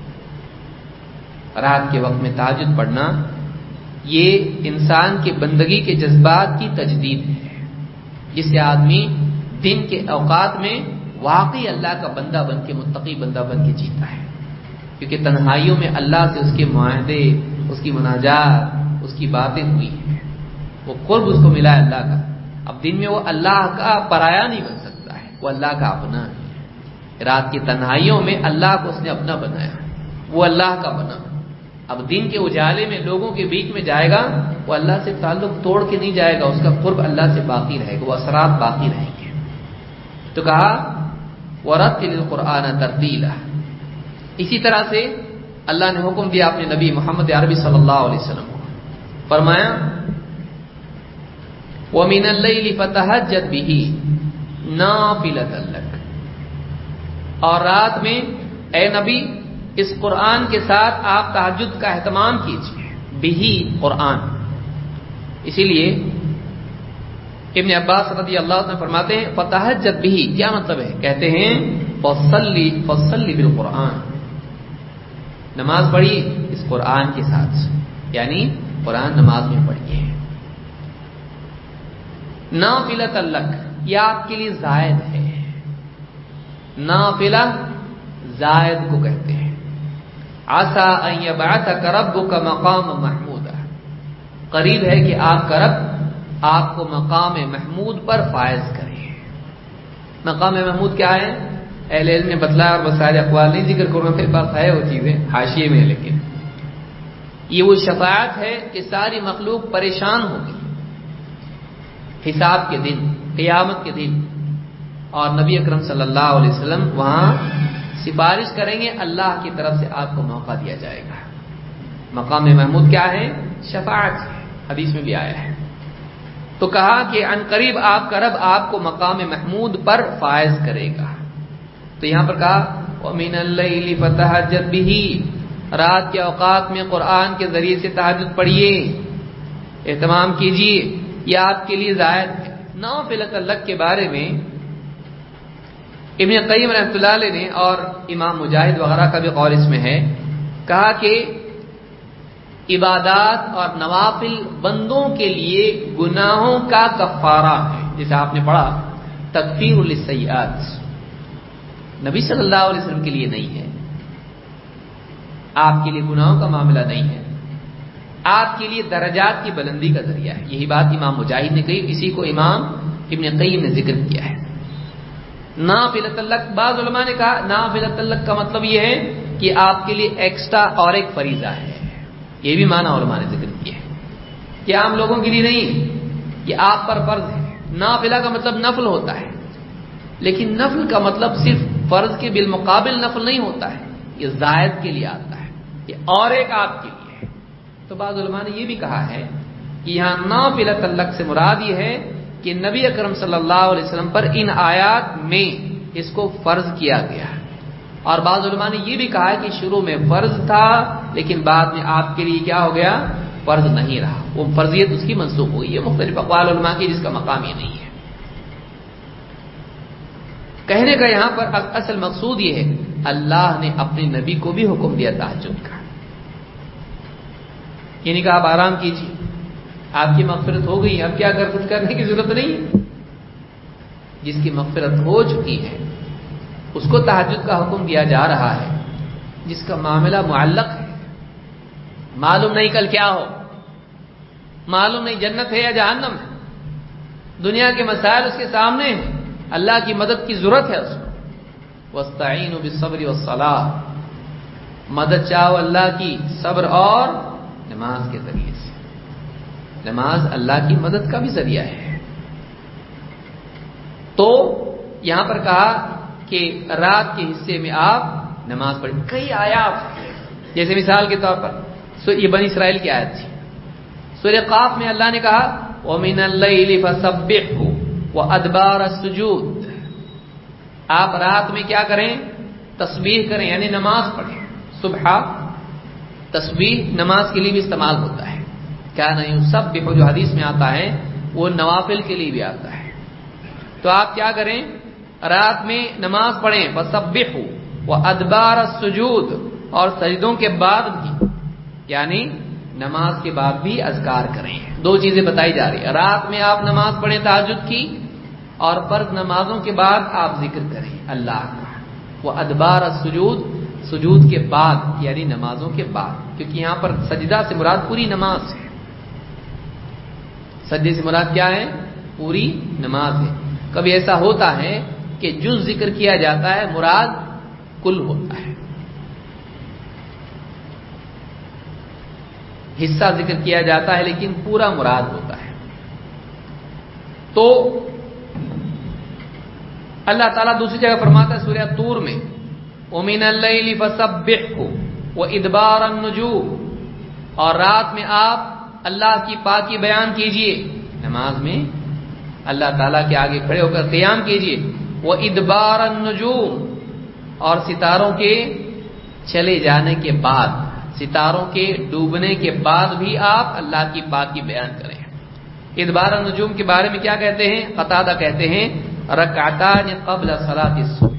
رات کے وقت میں تہجد پڑھنا یہ انسان کے بندگی کے جذبات کی تجدید ہے, جس سے آدمی دن کے اوقات میں واقعی اللہ کا بندہ بن کے, متقی بندہ بن کے جیتا ہے. کیونکہ تنہائیوں میں اللہ سے اس کے معاہدے, اس کی مناجات, اس کی باتیں ہوئی ہیں, وہ قرب اس کو ملا ہے اللہ کا. اب دن میں وہ اللہ کا پرایا نہیں بن سکتا ہے, وہ اللہ کا اپنا ہے. رات کی تنہائیوں میں اللہ کو اس نے اپنا بنایا, وہ اللہ کا بنا. اب دن کے اجالے میں لوگوں کے بیچ میں جائے گا, وہ اللہ سے تعلق توڑ کے نہیں جائے گا, اس کا قرب اللہ سے باقی رہے گا, وہ اثرات باقی رہیں گے. تو کہا وَرَتِّلِ الْقُرْآنَ تَرْتِيلًا. اسی طرح سے اللہ نے حکم دیا اپنے نبی محمد عربی صلی اللہ علیہ وسلم کو, فرمایا وَمِنَ اللَّيْلِ فَتَهَجَّدْ بِهِ نَافِلَةً لَكَ. اور رات میں اے نبی اس قرآن کے ساتھ آپ تہجد کا اہتمام کیجیے. بِهِ قرآن. اسی لیے ابن عباس رضی اللہ عنہ فرماتے ہیں فتہجد بِهِ کیا مطلب ہے؟ کہتے ہیں فصلی فصلی بالقرآن, نماز پڑھیے اس قرآن کے ساتھ, یعنی قرآن نماز میں پڑھیے. نافلۃ لک یہ آپ کے لیے زائد ہے. نافلہ زائد کو کہتے ہیں. عسى ان يبعثك ربك مقاما محمودا, قریب ہے کہ آپ کا رب آپ کو مقام محمود پر فائز کرے. مقام محمود کیا ہے؟ اہل علم نے بتلایا اور بسائر اقوال نہیں ذکر کروں, میرے پاس ہے وہ چیزیں حاشیے میں, لیکن یہ وہ شفاعت ہے کہ ساری مخلوق پریشان ہوگی حساب کے دن, قیامت کے دن, اور نبی اکرم صلی اللہ علیہ وسلم وہاں سفارش کریں گے, اللہ کی طرف سے آپ کو موقع دیا جائے گا. مقام محمود کیا ہے؟ شفاعت ہے, حدیث میں بھی آیا ہے. تو کہا کہ ان قریب آپ کا رب آپ کو مقام محمود پر فائز کرے گا. تو یہاں پر کہا وَمِنَ اللَّيْلِ فَتَهَجَّدْ بِهِ, رات کے اوقات میں قرآن کے ذریعے سے تہجد پڑھیے, اہتمام کیجیے, یہ آپ کے لیے زائد ہے. نافلۃ لک کے بارے میں ابن قیم رحمۃ اللہ علیہ نے اور امام مجاہد وغیرہ کا بھی قول اس میں ہے, کہا کہ عبادات اور نوافل بندوں کے لیے گناہوں کا کفارہ ہے. جیسے آپ نے پڑھا تکفیر للسیئات, نبی صلی اللہ علیہ وسلم کے لیے نہیں ہے, آپ کے لیے گناہوں کا معاملہ نہیں ہے, آپ کے لیے درجات کی بلندی کا ذریعہ ہے. یہی بات امام مجاہد نے کہی, اسی کو امام ابن قیم نے ذکر کیا ہے. نافلۃ لک, بعض علماء نے کہا نافلۃ لک کا مطلب یہ ہے کہ آپ کے لیے ایکسٹرا اور ایک فریضہ ہے. یہ بھی معنی علماء نے ذکر کیا ہے کہ عام لوگوں کے لیے نہیں, یہ آپ پر فرض ہے. نافلہ کا مطلب نفل ہوتا ہے, لیکن نفل کا مطلب صرف فرض کے بالمقابل نفل نہیں ہوتا ہے, یہ زائد کے لیے آتا ہے, یہ اور ایک آپ کے لیے ہے. تو بعض علماء نے یہ بھی کہا ہے کہ یہاں نافلۃ لک سے مراد یہ ہے کہ نبی اکرم صلی اللہ علیہ وسلم پر ان آیات میں اس کو فرض کیا گیا. اور بعض علماء نے یہ بھی کہا ہے کہ شروع میں فرض تھا, لیکن بعد میں آپ کے لیے کیا ہو گیا؟ فرض نہیں رہا, وہ فرضیت اس کی منسوخ ہوئی. یہ مختلف اقوال علماء کی, جس کا مقام یہ نہیں ہے. کہنے کا یہاں پر اصل مقصود یہ ہے اللہ نے اپنے نبی کو بھی حکم دیا تہجد کا. یعنی کہ آپ آرام کیجیے, آپ کی مغفرت ہو گئی, اب کیا کر کچھ کرنے کی ضرورت نہیں. جس کی مغفرت ہو چکی ہے اس کو تہجد کا حکم دیا جا رہا ہے. جس کا معاملہ معلق ہے, معلوم نہیں کل کیا ہو, معلوم نہیں جنت ہے یا جہنم ہے, دنیا کے مسائل اس کے سامنے ہیں, اللہ کی مدد کی ضرورت ہے اس کو. وَاسْتَعِينُوا بِالصَّبْرِ وَالصَّلَاةِ, مدد چاہو اللہ کی صبر اور نماز کے ذریعے سے. نماز اللہ کی مدد کا بھی ذریعہ ہے. تو یہاں پر کہا کہ رات کے حصے میں آپ نماز پڑھیں. کئی آیات, جیسے مثال کے طور پر یہ بنی اسرائیل کی آیت تھی. سورہ قاف میں اللہ نے کہا وَمِنَ اللَّيْلِ فَسَبِّحْهُ وَأَدْبَارَ السُّجُودِ, آپ رات میں کیا کریں؟ تسبیح کریں, یعنی نماز پڑھیں. صبح تسبیح نماز کے لیے بھی استعمال ہوتا ہے. کیا نہیں یسبح جو حدیث میں آتا ہے وہ نوافل کے لیے بھی آتا ہے. تو آپ کیا کریں؟ رات میں نماز پڑھیں. فَسَبِّحُوا وَأَدْبَارَ السُّجُودِ, اور سجدوں کے بعد بھی, یعنی نماز کے بعد بھی اذکار کریں. دو چیزیں بتائی جا رہی ہیں. رات میں آپ نماز پڑھیں تہجد کی, اور فرض نمازوں کے بعد آپ ذکر کریں اللہ کا. وَأَدْبَارَ السُّجُودِ, سجود کے بعد یعنی نمازوں کے بعد, کیونکہ یہاں پر سجدہ سے مراد پوری نماز ہے. سجدے سے مراد کیا ہے؟ پوری نماز ہے. کبھی ایسا ہوتا ہے کہ جز ذکر کیا جاتا ہے مراد کل ہوتا ہے، حصہ ذکر کیا جاتا ہے لیکن پورا مراد ہوتا ہے۔ تو اللہ تعالیٰ دوسری جگہ فرماتا ہے سورہ طور میں وَمِنَ اللَّيْلِ فَسَبِّحْهُ وَإِدْبَارَ النُّجُومِ، اور رات میں آپ اللہ کی پاکی بیان کیجئے، نماز میں اللہ تعالیٰ کے آگے کھڑے ہو کر قیام کیجئے، وَإِدْبَارَ النُّجُومِ، اور ستاروں کے چلے جانے کے بعد، ستاروں کے ڈوبنے کے بعد بھی آپ اللہ کی پاکی بیان کریں۔ ادبار النجوم کے بارے میں کیا کہتے ہیں؟ قتادہ کہتے ہیں رکعتان قبل صلاۃ الصبح،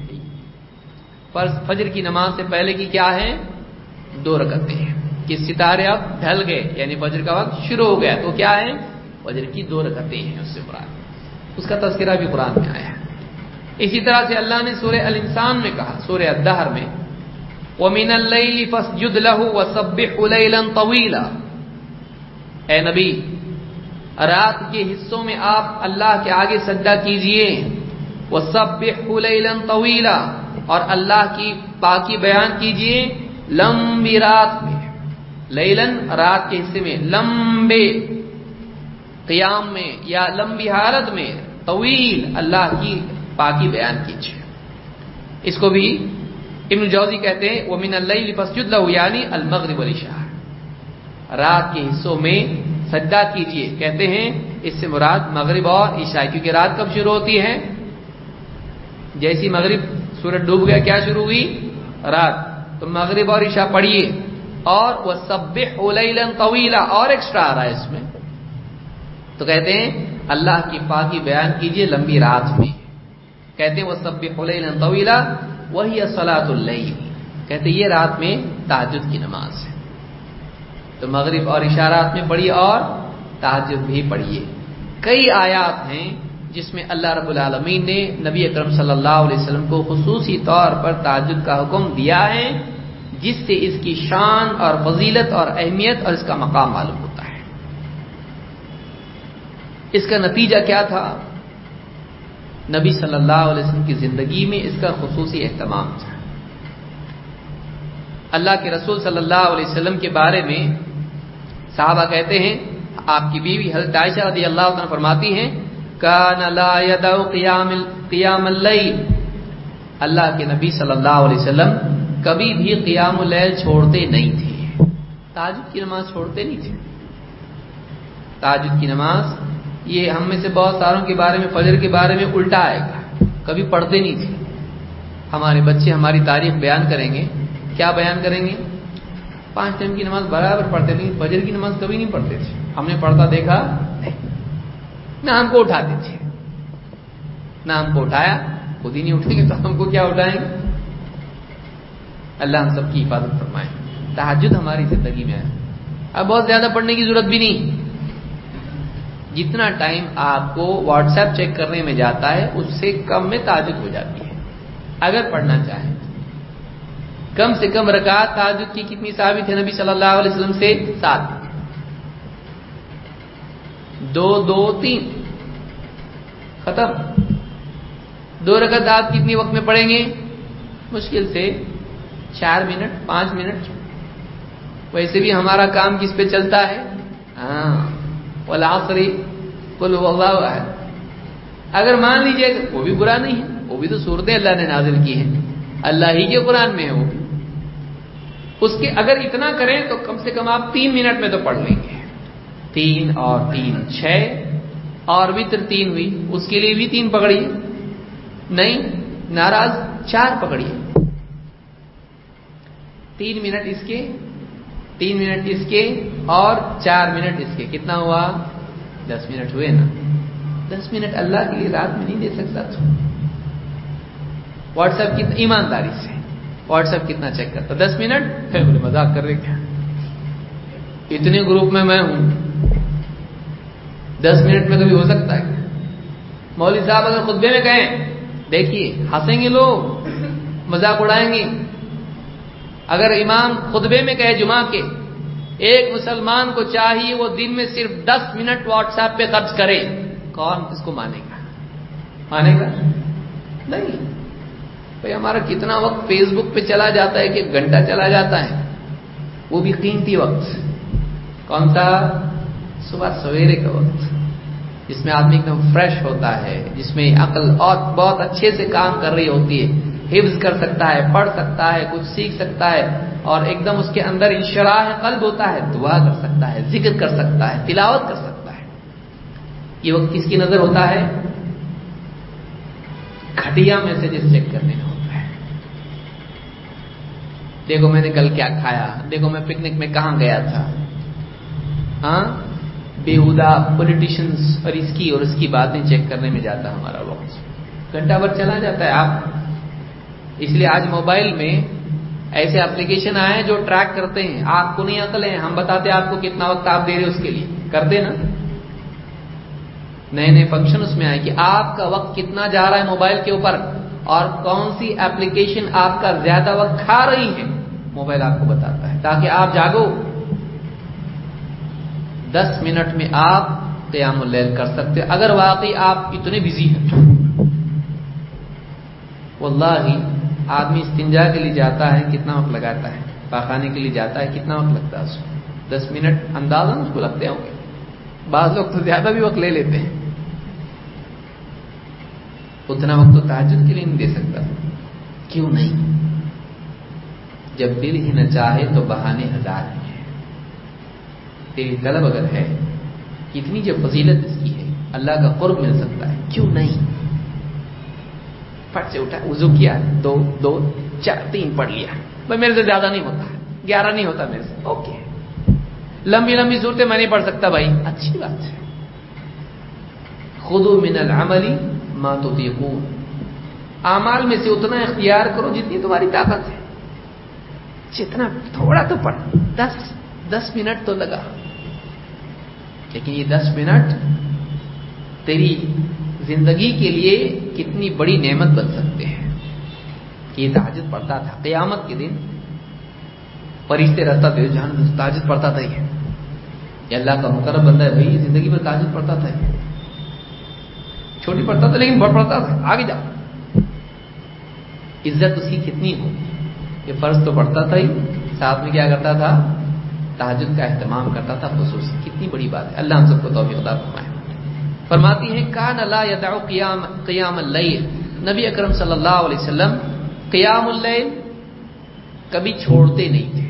فجر کی نماز سے پہلے کی کیا ہے؟ دو رکعتیں ہیں کہ ستارے اب ڈھل گئے، یعنی فجر کا وقت شروع ہو گیا، تو کیا ہے؟ فجر کی دو رکعتیں ہیں، اس سے مراد اس کا تذکرہ بھی قرآن میں آیا ہے۔ اسی طرح سے اللہ نے سورہ الانسان میں کہا، سورہ الدہر میں وَمِنَ اللَّيْلِ فَاسْجُدْ لَهُ وَسَبِّحْهُ لَيْلًا طَوِيلًا، اے نبی رات کے حصوں میں آپ اللہ کے آگے سجدہ کیجئے، وَسَبِّحْهُ لَيْلًا طَوِيلًا، اور اللہ کی پاکی بیان کیجئے لمبی رات میں، لیلن رات کے حصے میں، لمبے قیام میں یا لمبی حالت میں، طویل اللہ کی پاکی بیان کیجئے۔ اس کو بھی ابن جوزی کہتے ہیں وَمِنَ اللَّيْلِ فَاسْجُدْ لَهُ، یعنی المغرب والعشاء، رات کے حصوں میں سجدہ کیجئے، کہتے ہیں اس سے مراد مغرب اور عشاء، کیونکہ رات کب شروع ہوتی ہے؟ جیسی مغرب سورج ڈوب گیا کیا شروع ہوئی؟ رات، تو مغرب اور عشاء پڑھیے، اور وَسَبِّحْهُ لَيْلًا طَوِيلًا، اور ایکسٹرا آ رہا ہے اس میں، تو کہتے ہیں اللہ کی پاکی بیان کیجئے لمبی رات میں، کہتے ہیں وَسَبِّحْهُ لَيْلًا طَوِيلًا وَهِيَ صَلَاةُ اللَّيْلِ، کہتے ہیں یہ رات میں تہجد کی نماز ہے، تو مغرب اور عشاء رات میں پڑھیے اور تہجد بھی پڑھیے۔ کئی آیات ہیں جس میں اللہ رب العالمین نے نبی اکرم صلی اللہ علیہ وسلم کو خصوصی طور پر تہجد کا حکم دیا ہے، جس سے اس کی شان اور فضیلت اور اہمیت اور اس کا مقام معلوم ہوتا ہے۔ اس کا نتیجہ کیا تھا؟ نبی صلی اللہ علیہ وسلم کی زندگی میں اس کا خصوصی اہتمام تھا۔ اللہ کے رسول صلی اللہ علیہ وسلم کے بارے میں صحابہ کہتے ہیں، آپ کی بیوی حضرت عائشہ رضی اللہ عنہ فرماتی ہیں کان لا یدع قیام قیام اللیل، اللہ کے نبی صلی اللہ علیہ وسلم کبھی بھی قیام اللیل چھوڑتے نہیں تھے، تہجد کی نماز چھوڑتے نہیں تھے۔ تہجد کی نماز یہ ہم میں سے بہت ساروں کے بارے میں فجر کے بارے میں الٹا آئے گا، کبھی پڑھتے نہیں تھے۔ ہمارے بچے ہماری تاریخ بیان کریں گے، کیا بیان کریں گے؟ پانچ ٹائم کی نماز برابر پڑھتے تھے، فجر کی نماز کبھی نہیں پڑھتے تھے، ہم نے پڑھتا دیکھا نہیں، نہ ہم کو اٹھاتے تھے، نہ ہم کو اٹھایا، خود ہی نہیں اٹھیں گے تو ہم کو کیا اٹھائیں گے؟ اللہ ہم سب کی حفاظت فرمائے۔ تہجد ہماری زندگی میں ہے، اب بہت زیادہ پڑھنے کی ضرورت بھی نہیں، جتنا ٹائم آپ کو واٹس ایپ چیک کرنے میں جاتا ہے اس سے کم میں تہجد ہو جاتی ہے، اگر پڑھنا چاہیں۔ کم سے کم رکعت تہجد کی کتنی ثابت ہے نبی صلی اللہ علیہ وسلم سے؟ سات، دو دو تین، ختم۔ دو رکعت آپ کتنی وقت میں پڑھیں گے؟ مشکل سے چار منٹ پانچ منٹ۔ ویسے بھی ہمارا کام کس پہ چلتا ہے؟ ہاں والعصر قل هو اللہ احد، اگر مان لیجئے وہ بھی برا نہیں ہے، وہ بھی تو سورتیں اللہ نے نازل کی ہیں، اللہ ہی کے قرآن میں ہے وہ بھی، اس کے اگر اتنا کریں تو کم سے کم آپ تین منٹ میں تو پڑھ لیں گے۔ تین اور تین چھ، اور وتر تین ہوئی، اس کے لیے بھی تین پکڑیے، نہیں ناراض چار پکڑیے، تین منٹ اس کے، تین منٹ اس کے اور چار منٹ اس کے، کتنا ہوا؟ دس منٹ ہوئے نا۔ دس منٹ اللہ کے لیے رات میں نہیں دے سکتا تو واٹس ایپ کتنا ایمانداری سے واٹس ایپ کتنا چیک کرتا؟ دس منٹ ہے، بولے مذاق کر رہے کیا؟ اتنے گروپ میں میں ہوں، دس منٹ میں کبھی ہو سکتا ہے؟ مولوی صاحب اگر خطبے میں کہیں، دیکھیے ہنسیں گے لوگ، مذاق اڑائیں گے۔ اگر امام خطبے میں کہے جمعہ کے ایک مسلمان کو چاہیے وہ دن میں صرف دس منٹ واٹس ایپ پہ خرچ کرے، کون اس کو مانے گا؟ مانے گا؟ نہیں بھائی، ہمارا کتنا وقت فیس بک پہ چلا جاتا ہے کہ ایک گھنٹہ چلا جاتا ہے، وہ بھی قیمتی وقت. کون سا؟ صبح سویرے کا وقت، جس میں آدمی ایک دم فریش ہوتا ہے، جس میں عقل اور بہت اچھے سے کام کر رہی ہوتی ہے، حفظ کر سکتا ہے، پڑھ سکتا ہے، کچھ سیکھ سکتا ہے، اور ایک دم اس کے اندر انشراح قلب ہوتا ہے، دعا کر سکتا ہے، ذکر کر سکتا ہے، تلاوت کر سکتا ہے. یہ وقت کس کی نظر ہوتا ہے؟ گھٹیا میسجز چیک کرنے میں ہوتا ہے. دیکھو میں نے کل کیا کھایا، دیکھو میں پکنک میں کہاں گیا تھا. ہاں، بےہودہ پولیٹیشنز اور اس کی اور اس کی باتیں چیک کرنے میں جاتا ہے ہمارا وقت. گھنٹہ بھر چلا جاتا ہے. آپ اس لیے آج موبائل میں ایسے اپلیکیشن آئے ہیں جو ٹریک کرتے ہیں. آپ کو نہیں عقل ہے، ہم بتاتے ہیں آپ کو کتنا وقت آپ دے رہے اس کے لیے. کرتے نا، نئے نئے فنکشن اس میں آئے کہ آپ کا وقت کتنا جا رہا ہے موبائل کے اوپر، اور کون سی اپلیکیشن آپ کا زیادہ وقت کھا رہی ہے، موبائل آپ کو بتاتا ہے تاکہ آپ جاگو. دس منٹ میں آپ قیام اللیل کر سکتے اگر واقعی آپ اتنے بزی ہیں. واللہ آدمی استنجا کے لیے جاتا ہے کتنا وقت لگاتا ہے، پاخانے کے لیے جاتا ہے کتنا وقت لگتا ہے اس کو؟ دس منٹ اندازہ اس کو لگتے ہوں گے. بعض لوگ تو زیادہ بھی وقت لے لیتے ہیں. اتنا وقت تو تہجد کے لیے نہیں دے سکتا. کیوں نہیں؟ جب دل ہی نہ چاہے تو بہانے ہزار ہیں. تیری طلب اگر ہے، کتنی جو فضیلت اس کی ہے، اللہ کا قرب مل سکتا ہے، کیوں نہیں؟ پھٹ سے اٹھا، وضو کیا، دو دو چار تین پڑھ لیا. بھائی میرے سے زیادہ نہیں ہوتا، گیارہ نہیں ہوتا میرے سے، اوکے. لمبی لمبی صورتیں میں نہیں پڑھ سکتا بھائی، اچھی بات ہے. خذوا من العمل ما تطيقون، اعمال میں سے اتنا اختیار کرو جتنی تمہاری طاقت ہے. جتنا تھوڑا تو پڑھ، دس دس منٹ تو لگا، لیکن یہ دس منٹ تیری زندگی کے لیے کتنی بڑی نعمت بن سکتے ہیں. یہ تہجد پڑھتا تھا قیامت کے دن، فرشتے رہتا تھے جہاں تہجد پڑھتا تھا. یہ اللہ کا مقرب بندہ ہے بھائی، زندگی میں تہجد پڑھتا تھا. چھوٹی پڑھتا تھا لیکن بڑھ پڑھتا تھا. آگے جا، عزت اس کی کتنی ہو. یہ فرض تو پڑھتا تھا ہی، ساتھ میں کیا کرتا تھا؟ تہجد کا اہتمام کرتا تھا خصوصی. کتنی بڑی بات ہے. اللہ ہم سب کو توفیق عطا فرمائے. فرماتی ہیں کان لا یدع قیام قیام اللیل، نبی اکرم صلی اللہ علیہ وسلم قیام اللیل کبھی چھوڑتے نہیں تھے.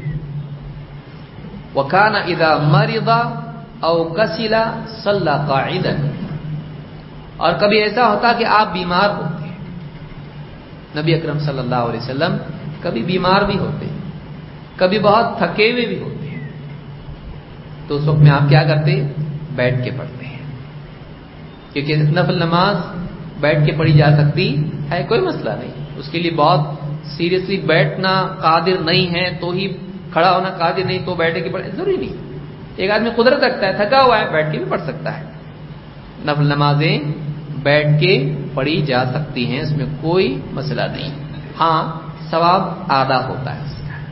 وکان اذا مرض او کسل صلی قاعدا، اور کبھی ایسا ہوتا کہ آپ بیمار ہوتے، نبی اکرم صلی اللہ علیہ وسلم کبھی بیمار بھی ہوتے، کبھی بہت تھکے ہوئے بھی ہوتے ہیں، تو اس وقت میں آپ کیا کرتے؟ بیٹھ کے پڑھتے ہیں. کیونکہ نفل نماز بیٹھ کے پڑھی جا سکتی ہے، کوئی مسئلہ نہیں. اس کے لیے بہت سیریسلی بیٹھنا قادر نہیں ہے تو ہی، کھڑا ہونا قادر نہیں تو بیٹھے کے پڑھے، ضروری نہیں. ایک آدمی قدرت رکھتا ہے، تھکا ہوا ہے، بیٹھ کے بھی پڑھ سکتا ہے. نفل نمازیں بیٹھ کے پڑھی جا سکتی ہیں، اس میں کوئی مسئلہ نہیں. ہاں ثواب آدھا ہوتا ہے اس کا.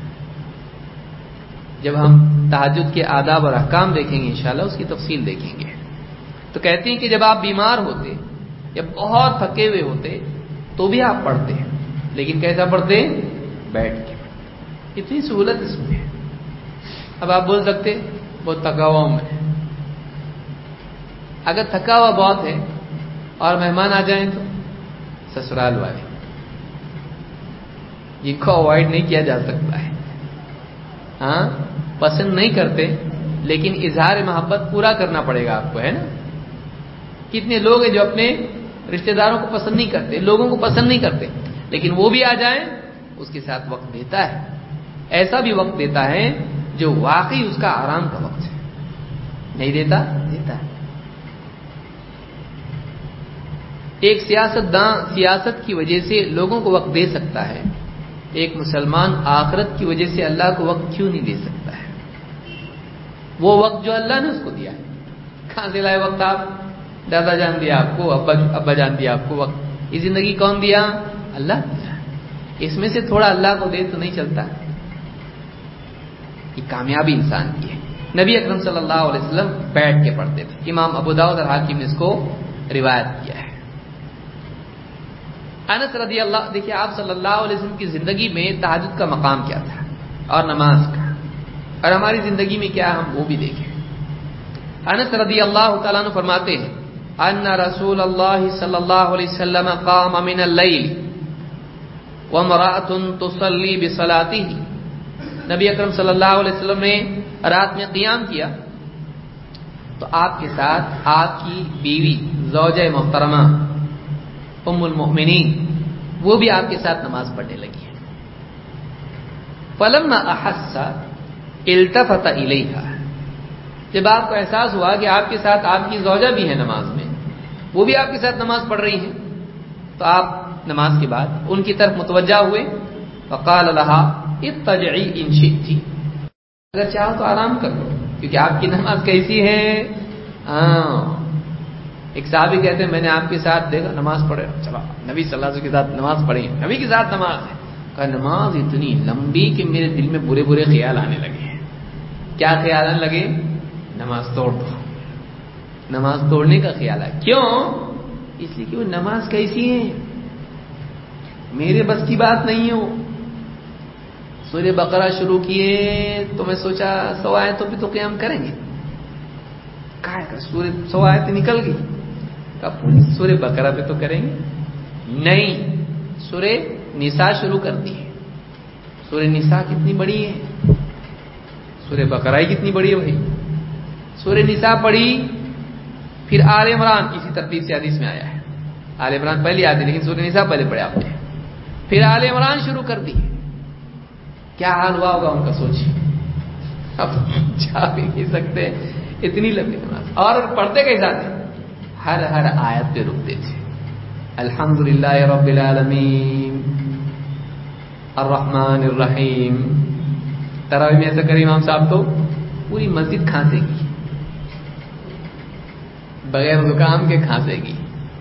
جب ہم تہجد کے آداب اور احکام دیکھیں گے انشاءاللہ اس کی تفصیل دیکھیں گے. تو کہتے ہیں کہ جب آپ بیمار ہوتے یا بہت تھکے ہوئے ہوتے تو بھی آپ پڑھتے ہیں، لیکن کیسا پڑھتے؟ بیٹھ کے. اتنی سہولت اس میں ہے. اب آپ بول سکتے بہت تھکا ہوا ہوں میں. اگر تھکا ہوا بہت ہے اور مہمان آ جائیں تو سسرال والے، جن کو اوائڈ نہیں کیا جا سکتا ہے، ہاں پسند نہیں کرتے لیکن اظہار محبت پورا کرنا پڑے گا آپ کو، ہے نا. کتنے لوگ ہیں جو اپنے رشتہ داروں کو پسند نہیں کرتے، لوگوں کو پسند نہیں کرتے، لیکن وہ بھی آ جائیں اس کے ساتھ وقت دیتا ہے. ایسا بھی وقت دیتا ہے جو واقعی اس کا آرام کا وقت ہے. نہیں دیتا؟ دیتا ہے. ایک سیاست داں سیاست کی وجہ سے لوگوں کو وقت دے سکتا ہے، ایک مسلمان آخرت کی وجہ سے اللہ کو وقت کیوں نہیں دے سکتا ہے؟ وہ وقت جو اللہ نے اس کو دیا ہے. کہاں سے لائے وقت آپ؟ دادا جان دیا آپ کو، ابا ابا جان دیا آپ کو وقت. یہ زندگی کون دیا؟ اللہ دیا. اس میں سے تھوڑا اللہ کو دے تو نہیں چلتا. یہ کامیابی انسان کی ہے. نبی اکرم صلی اللہ علیہ وسلم بیٹھ کے پڑھتے تھے. امام ابو داؤد اور حاکم نے اس کو روایت کیا ہے. انس رضی اللہ، دیکھیے آپ صلی اللہ علیہ وسلم کی زندگی میں تہجد کا مقام کیا تھا اور نماز کا، اور ہماری زندگی میں کیا ہم وہ بھی دیکھیں۔ انس رضی اللہ تعالیٰ عنہ فرماتے ہیں ان رسول اللہ صلی اللہ علیہ وسلم قام من اللیل وامرأة تصلی بصلاته، نبی اکرم صلی اللہ علیہ وسلم نے رات میں قیام کیا تو آپ کے ساتھ آپ کی بیوی زوجہ محترمہ ام المؤمنین وہ بھی آپ کے ساتھ نماز پڑھنے لگی ہے۔ فلما احس التفت الیہا، جب آپ کو احساس ہوا کہ آپ کے ساتھ آپ کی زوجہ بھی ہے نماز میں، وہ بھی آپ کے ساتھ نماز پڑھ رہی ہیں، تو آپ نماز کے بعد ان کی طرف متوجہ ہوئے۔ فقال لها اضطجعی ان شئتی، اگر چاہو تو آرام کر لو، کیونکہ آپ کی نماز کیسی ہے۔ ہاں، ایک صحابی کہتے ہیں میں نے آپ کے ساتھ دیکھا نماز پڑھے، چلو نبی صلی اللہ علیہ وسلم کے ساتھ نماز پڑھی، نبی کے ساتھ نماز ہے، کہا نماز اتنی لمبی کہ میرے دل میں برے برے خیال آنے لگے۔ کیا خیال آنے لگے؟ نماز توڑ دو، نماز توڑنے کا خیال ہے۔ کیوں؟ اس لیے کہ وہ نماز کیسی ہے، میرے بس کی بات نہیں ہو۔ سورہ بقرہ شروع کیے تو میں سوچا سو آیتوں پہ تو قیام کریں گے، کہا سورہ سو آیت نکل گئی، کہا پوری سورہ بقرہ پہ تو کریں گے، نہیں سورہ نساء شروع کر دی ہے۔ سورہ نساء کتنی بڑی ہے، سورہ بقرہ ہی کتنی بڑی ہے بھائی۔ سورہ نساء پڑھی، پھر آل عمران، اسی ترتیب سے حدیث میں آیا ہے، آل عمران پہلی آتی لیکن سورہ نساء پہلے پڑھے آپ نے، پھر آل عمران شروع کر دی۔ کیا حال ہوا ہوگا ان کا سوچیے، اب جا بھی نہیں سکتے اتنی لمبی نماز، اور پڑھتے کیسا تھے، ہر ہر آیت پہ رکتے تھے۔ الحمدللہ رب العالمین الرحمن الرحیم، تراویح میں ایسا کرے امام صاحب تو پوری مسجد کھانسے گی، بغیر زکام کے کھانسے گی۔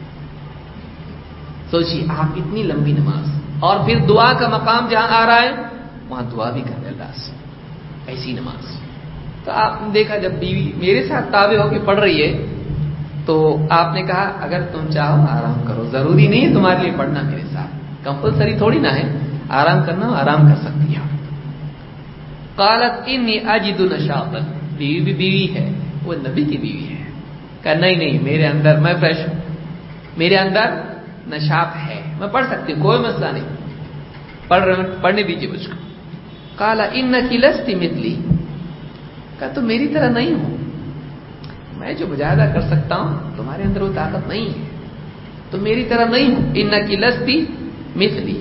سوچیے آپ اتنی لمبی نماز، اور پھر دعا کا مقام جہاں آ رہا ہے وہاں دعا بھی کرے اللہ سے، ایسی نماز۔ تو آپ نے دیکھا جب بیوی میرے ساتھ تابع ہو کے پڑھ رہی ہے تو آپ نے کہا اگر تم چاہو آرام کرو، ضروری نہیں ہے تمہارے لیے پڑھنا میرے ساتھ، کمپلسری تھوڑی نہ ہے، آرام کرنا آرام کر سکتی ہو۔ قالت انی اجد نشاطا، بیوی بھی بیوی ہے، وہ نبی کی بیوی ہے، کہا نہیں نہیں میرے اندر، میں فریش ہوں، میرے اندر نشاط ہے، میں پڑھ سکتی ہوں، کوئی مسئلہ نہیں، پڑھ پڑھنے دیجیے مجھ کو۔ قال انکی لست مثلی، کہا تو میری طرح نہیں ہوں، میں جو مجاہدہ کر سکتا ہوں تمہارے اندر وہ طاقت نہیں ہے، تو میری طرح نہیں ہوں۔ انکی لستی مثلی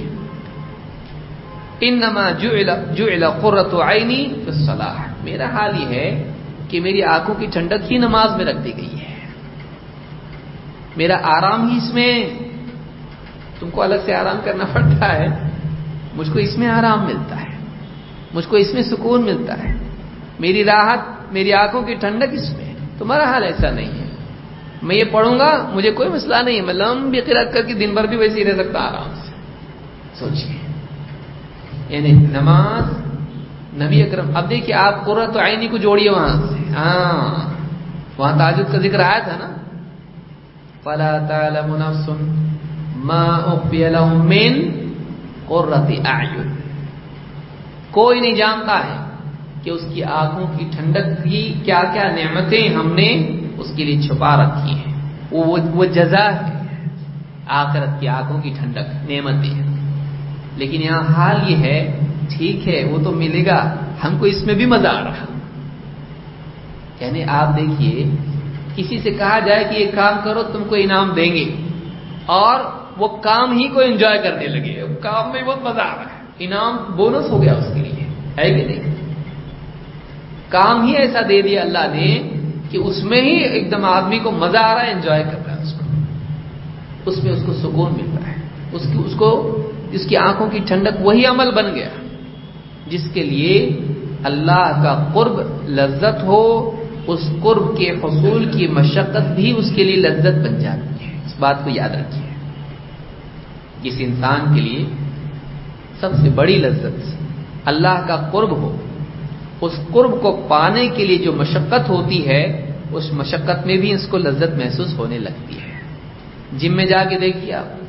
انما جعل جعل قرۃ عینی فی الصلاۃ، میرا حال یہ ہے کہ میری آنکھوں کی ٹھنڈک ہی نماز میں رکھ دی گئی ہے، میرا آرام ہی اس میں، تم کو الگ سے آرام کرنا پڑتا ہے، مجھ کو اس میں آرام ملتا ہے، مجھ کو اس میں سکون ملتا ہے، میری راحت، میری آنکھوں کی ٹھنڈک اس میں، تمہارا حال ایسا نہیں ہے، میں یہ پڑھوں گا مجھے کوئی مسئلہ نہیں ہے، میں لمبی قرات کر کے دن بھر بھی ویسے ہی رہ سکتا آرام سے۔ سوچیے یعنی نماز نبی اکرم، اب دیکھیے آپ قرۃ عینی کو جوڑیے وہاں سے، ہاں وہاں تہجد کا ذکر آیا تھا نا، فلا تعلم نفس ما اخفی لهم من قرۃ اعین، کوئی نہیں جانتا ہے کہ اس کی آنکھوں کی ٹھنڈک کی کیا کیا نعمتیں ہم نے اس کے لیے چھپا رکھی ہیں، وہ وہ جزا ہے آخرت کی، آنکھوں کی ٹھنڈک نعمتیں۔ لیکن یہاں حال یہ ہے، ٹھیک ہے وہ تو ملے گا، ہم کو اس میں بھی مزہ آ رہا، یعنی آپ دیکھیے کسی سے کہا جائے کہ یہ کام کرو تم کو انعام دیں گے، اور وہ کام ہی کو انجوائے کرنے لگے، کام میں بہت مزہ آ رہا ہے، انعام بونس ہو گیا اس کے لیے، ہے کہ نہیں؟ کام ہی ایسا دے دیا اللہ نے کہ اس میں ہی ایک دم آدمی کو مزہ آ رہا ہے، انجوائے کر رہا ہے اس کو، اس میں اس کو سکون مل رہا ہے، اس کی اس کو اس کی آنکھوں کی ٹھنڈک وہی عمل بن گیا جس کے لیے اللہ کا قرب لذت ہو، اس قرب کے حصول کی مشقت بھی اس کے لیے لذت بن جاتی ہے، اس بات کو یاد رکھیے۔ جس انسان کے لیے سب سے بڑی لذت اللہ کا قرب ہو، اس قرب کو پانے کے لیے جو مشقت ہوتی ہے، اس مشقت میں بھی اس کو لذت محسوس ہونے لگتی ہے۔ جم میں جا کے دیکھیے آپ،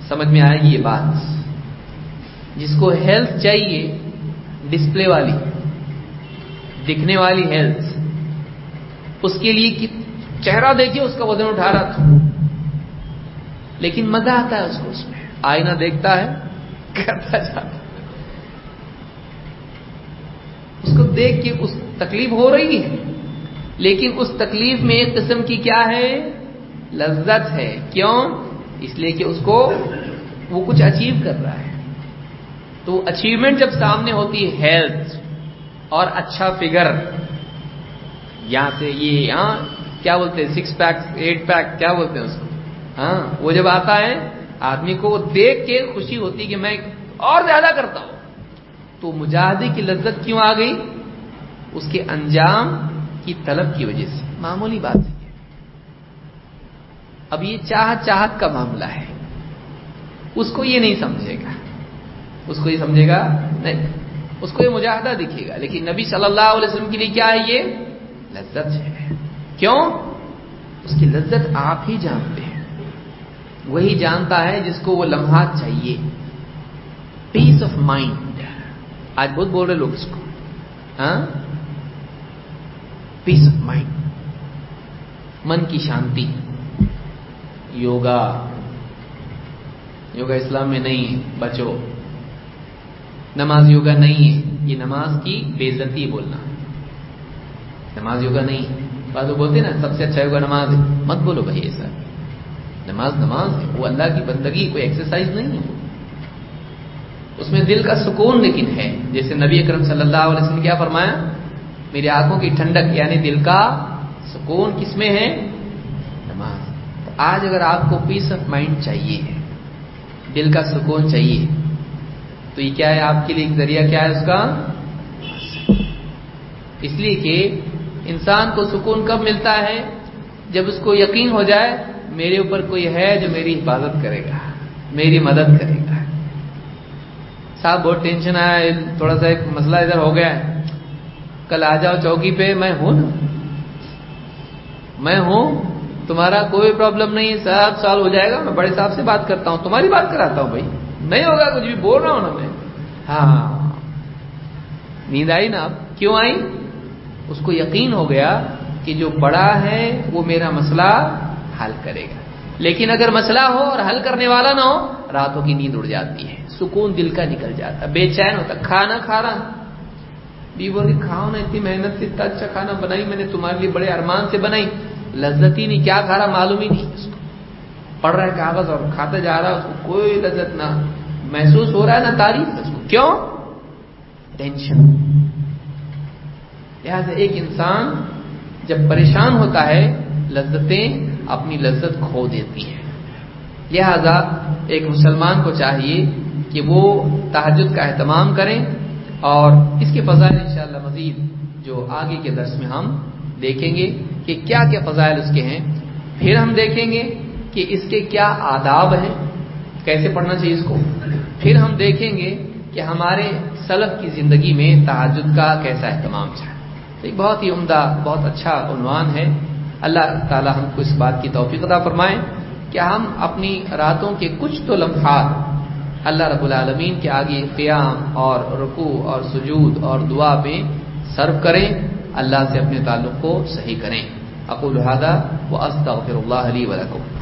سمجھ میں آئے گی یہ بات. جس کو ہیلتھ چاہیے ڈسپلے والی دکھنے والی ہیلتھ, اس کے لیے چہرہ دیکھیے اس کا وزن اٹھا رہا تھا, لیکن مزہ آتا ہے اس کو, اس میں آئینہ دیکھتا ہے کرتا جاتا ہے, اس کو دیکھ کے اس تکلیف ہو رہی ہے, لیکن اس تکلیف میں ایک قسم کی کیا ہے, لذت ہے. کیوں؟ اس لیے کہ اس کو وہ کچھ اچیو کر رہا ہے. تو اچیومنٹ جب سامنے ہوتی ہے, ہیلتھ اور اچھا فگر, یہاں سے یہ ہاں کیا بولتے ہیں, سکس پیک ایٹ پیک کیا بولتے ہیں اس کو, ہاں وہ جب آتا ہے آدمی کو دیکھ کے خوشی ہوتی کہ میں اور زیادہ کرتا ہوں. تو مجاہدے کی لذت کیوں آ گئی؟ اس کے انجام کی طلب کی وجہ سے. معمولی بات ہے. اب یہ چاہت چاہت کا معاملہ ہے, اس کو یہ نہیں سمجھے گا, اس کو یہ سمجھے گا نہیں, اس کو یہ مجاہدہ دکھے گا. لیکن نبی صلی اللہ علیہ وسلم کے لیے کیا ہے, یہ لذت ہے. کیوں؟ اس کی لذت آپ ہی جانتے ہیں, وہی جانتا ہے جس کو وہ لمحات چاہیے. پیس آف مائنڈ, آج بہت بول رہے لوگ اس کو, ہاں پیس آف مائنڈ, من کی شانتی. یوگا یوگا اسلام میں نہیں ہے بچو, نماز یوگا نہیں ہے, یہ نماز کی بے عزتی بولنا. نماز یوگا نہیں ہے. بعض لوگ بولتے ہیں نا سب سے اچھا یوگا نماز ہے, مت بولو بھائی ایسا. نماز نماز ہے, وہ اللہ کی بندگی, کوئی ایکسرسائز نہیں ہے. اس میں دل کا سکون لیکن ہے. جیسے نبی اکرم صلی اللہ علیہ وسلم نے کیا فرمایا, میری آنکھوں کی ٹھنڈک یعنی دل کا سکون کس میں ہے, نماز. تو آج اگر آپ کو پیس آف مائنڈ چاہیے, دل کا سکون چاہیے, تو یہ کیا ہے آپ کے لیے ایک ذریعہ, کیا ہے اس کا, اس لیے کہ انسان کو سکون کب ملتا ہے, جب اس کو یقین ہو جائے میرے اوپر کوئی ہے جو میری حفاظت کرے گا, میری مدد کرے گا. صاحب بہت ٹینشن آیا, تھوڑا سا ایک مسئلہ ادھر ہو گیا ہے, کل آ جاؤ چوکی پہ, میں ہوں نا, میں ہوں, تمہارا کوئی پرابلم نہیں ہے, سب سال ہو جائے گا. میں بڑے صاحب سے بات کرتا ہوں, تمہاری بات کراتا ہوں بھائی, نہیں ہوگا کچھ بھی, بول رہا ہوں نا میں. ہاں نیند آئی نا. اب کیوں آئی؟ اس کو یقین ہو گیا کہ جو بڑا ہے وہ میرا مسئلہ حل کرے گا. لیکن اگر مسئلہ ہو اور حل کرنے والا نہ ہو, راتوں کی نیند اڑ جاتی ہے, سکون دل کا نکل جاتا, بے چین ہوتا. کھانا کھا رہا, بی بولی کھاؤ نا, اتنی محنت سے اتنا اچھا کھانا بنائی میں نے تمہارے لیے, بڑے ارمان سے بنائی, لذت ہی نہیں, کیا کھا رہا معلوم ہی نہیں. اس کو پڑھ رہا ہے کاغذ اور کھاتا جا رہا ہے, اس کو کوئی لذت نہ محسوس ہو رہا ہے, نہ تعریف اس کو. کیوں؟ ٹینشن. لہذا ایک انسان جب پریشان ہوتا ہے, لذتیں اپنی لذت کھو دیتی ہیں. لہذا ایک مسلمان کو چاہیے کہ وہ تہجد کا اہتمام کریں, اور اس کے فضائل انشاءاللہ مزید جو آگے کے درس میں ہم دیکھیں گے کہ کیا کیا فضائل اس کے ہیں. پھر ہم دیکھیں گے کہ اس کے کیا آداب ہیں, کیسے پڑھنا چاہیے اس کو. پھر ہم دیکھیں گے کہ ہمارے سلف کی زندگی میں تہجد کا کیسا اہتمام تھا. ایک بہت ہی عمدہ, بہت اچھا عنوان ہے. اللہ تعالی ہم کو اس بات کی توفیق عطا فرمائے کہ ہم اپنی راتوں کے کچھ تو لمحات اللہ رب العالمین کے آگے قیام اور رکوع اور سجود اور دعا میں صرف کریں, اللہ سے اپنے تعلق کو صحیح کریں. اقول ھذا واستغفر اللہ لی ولکم.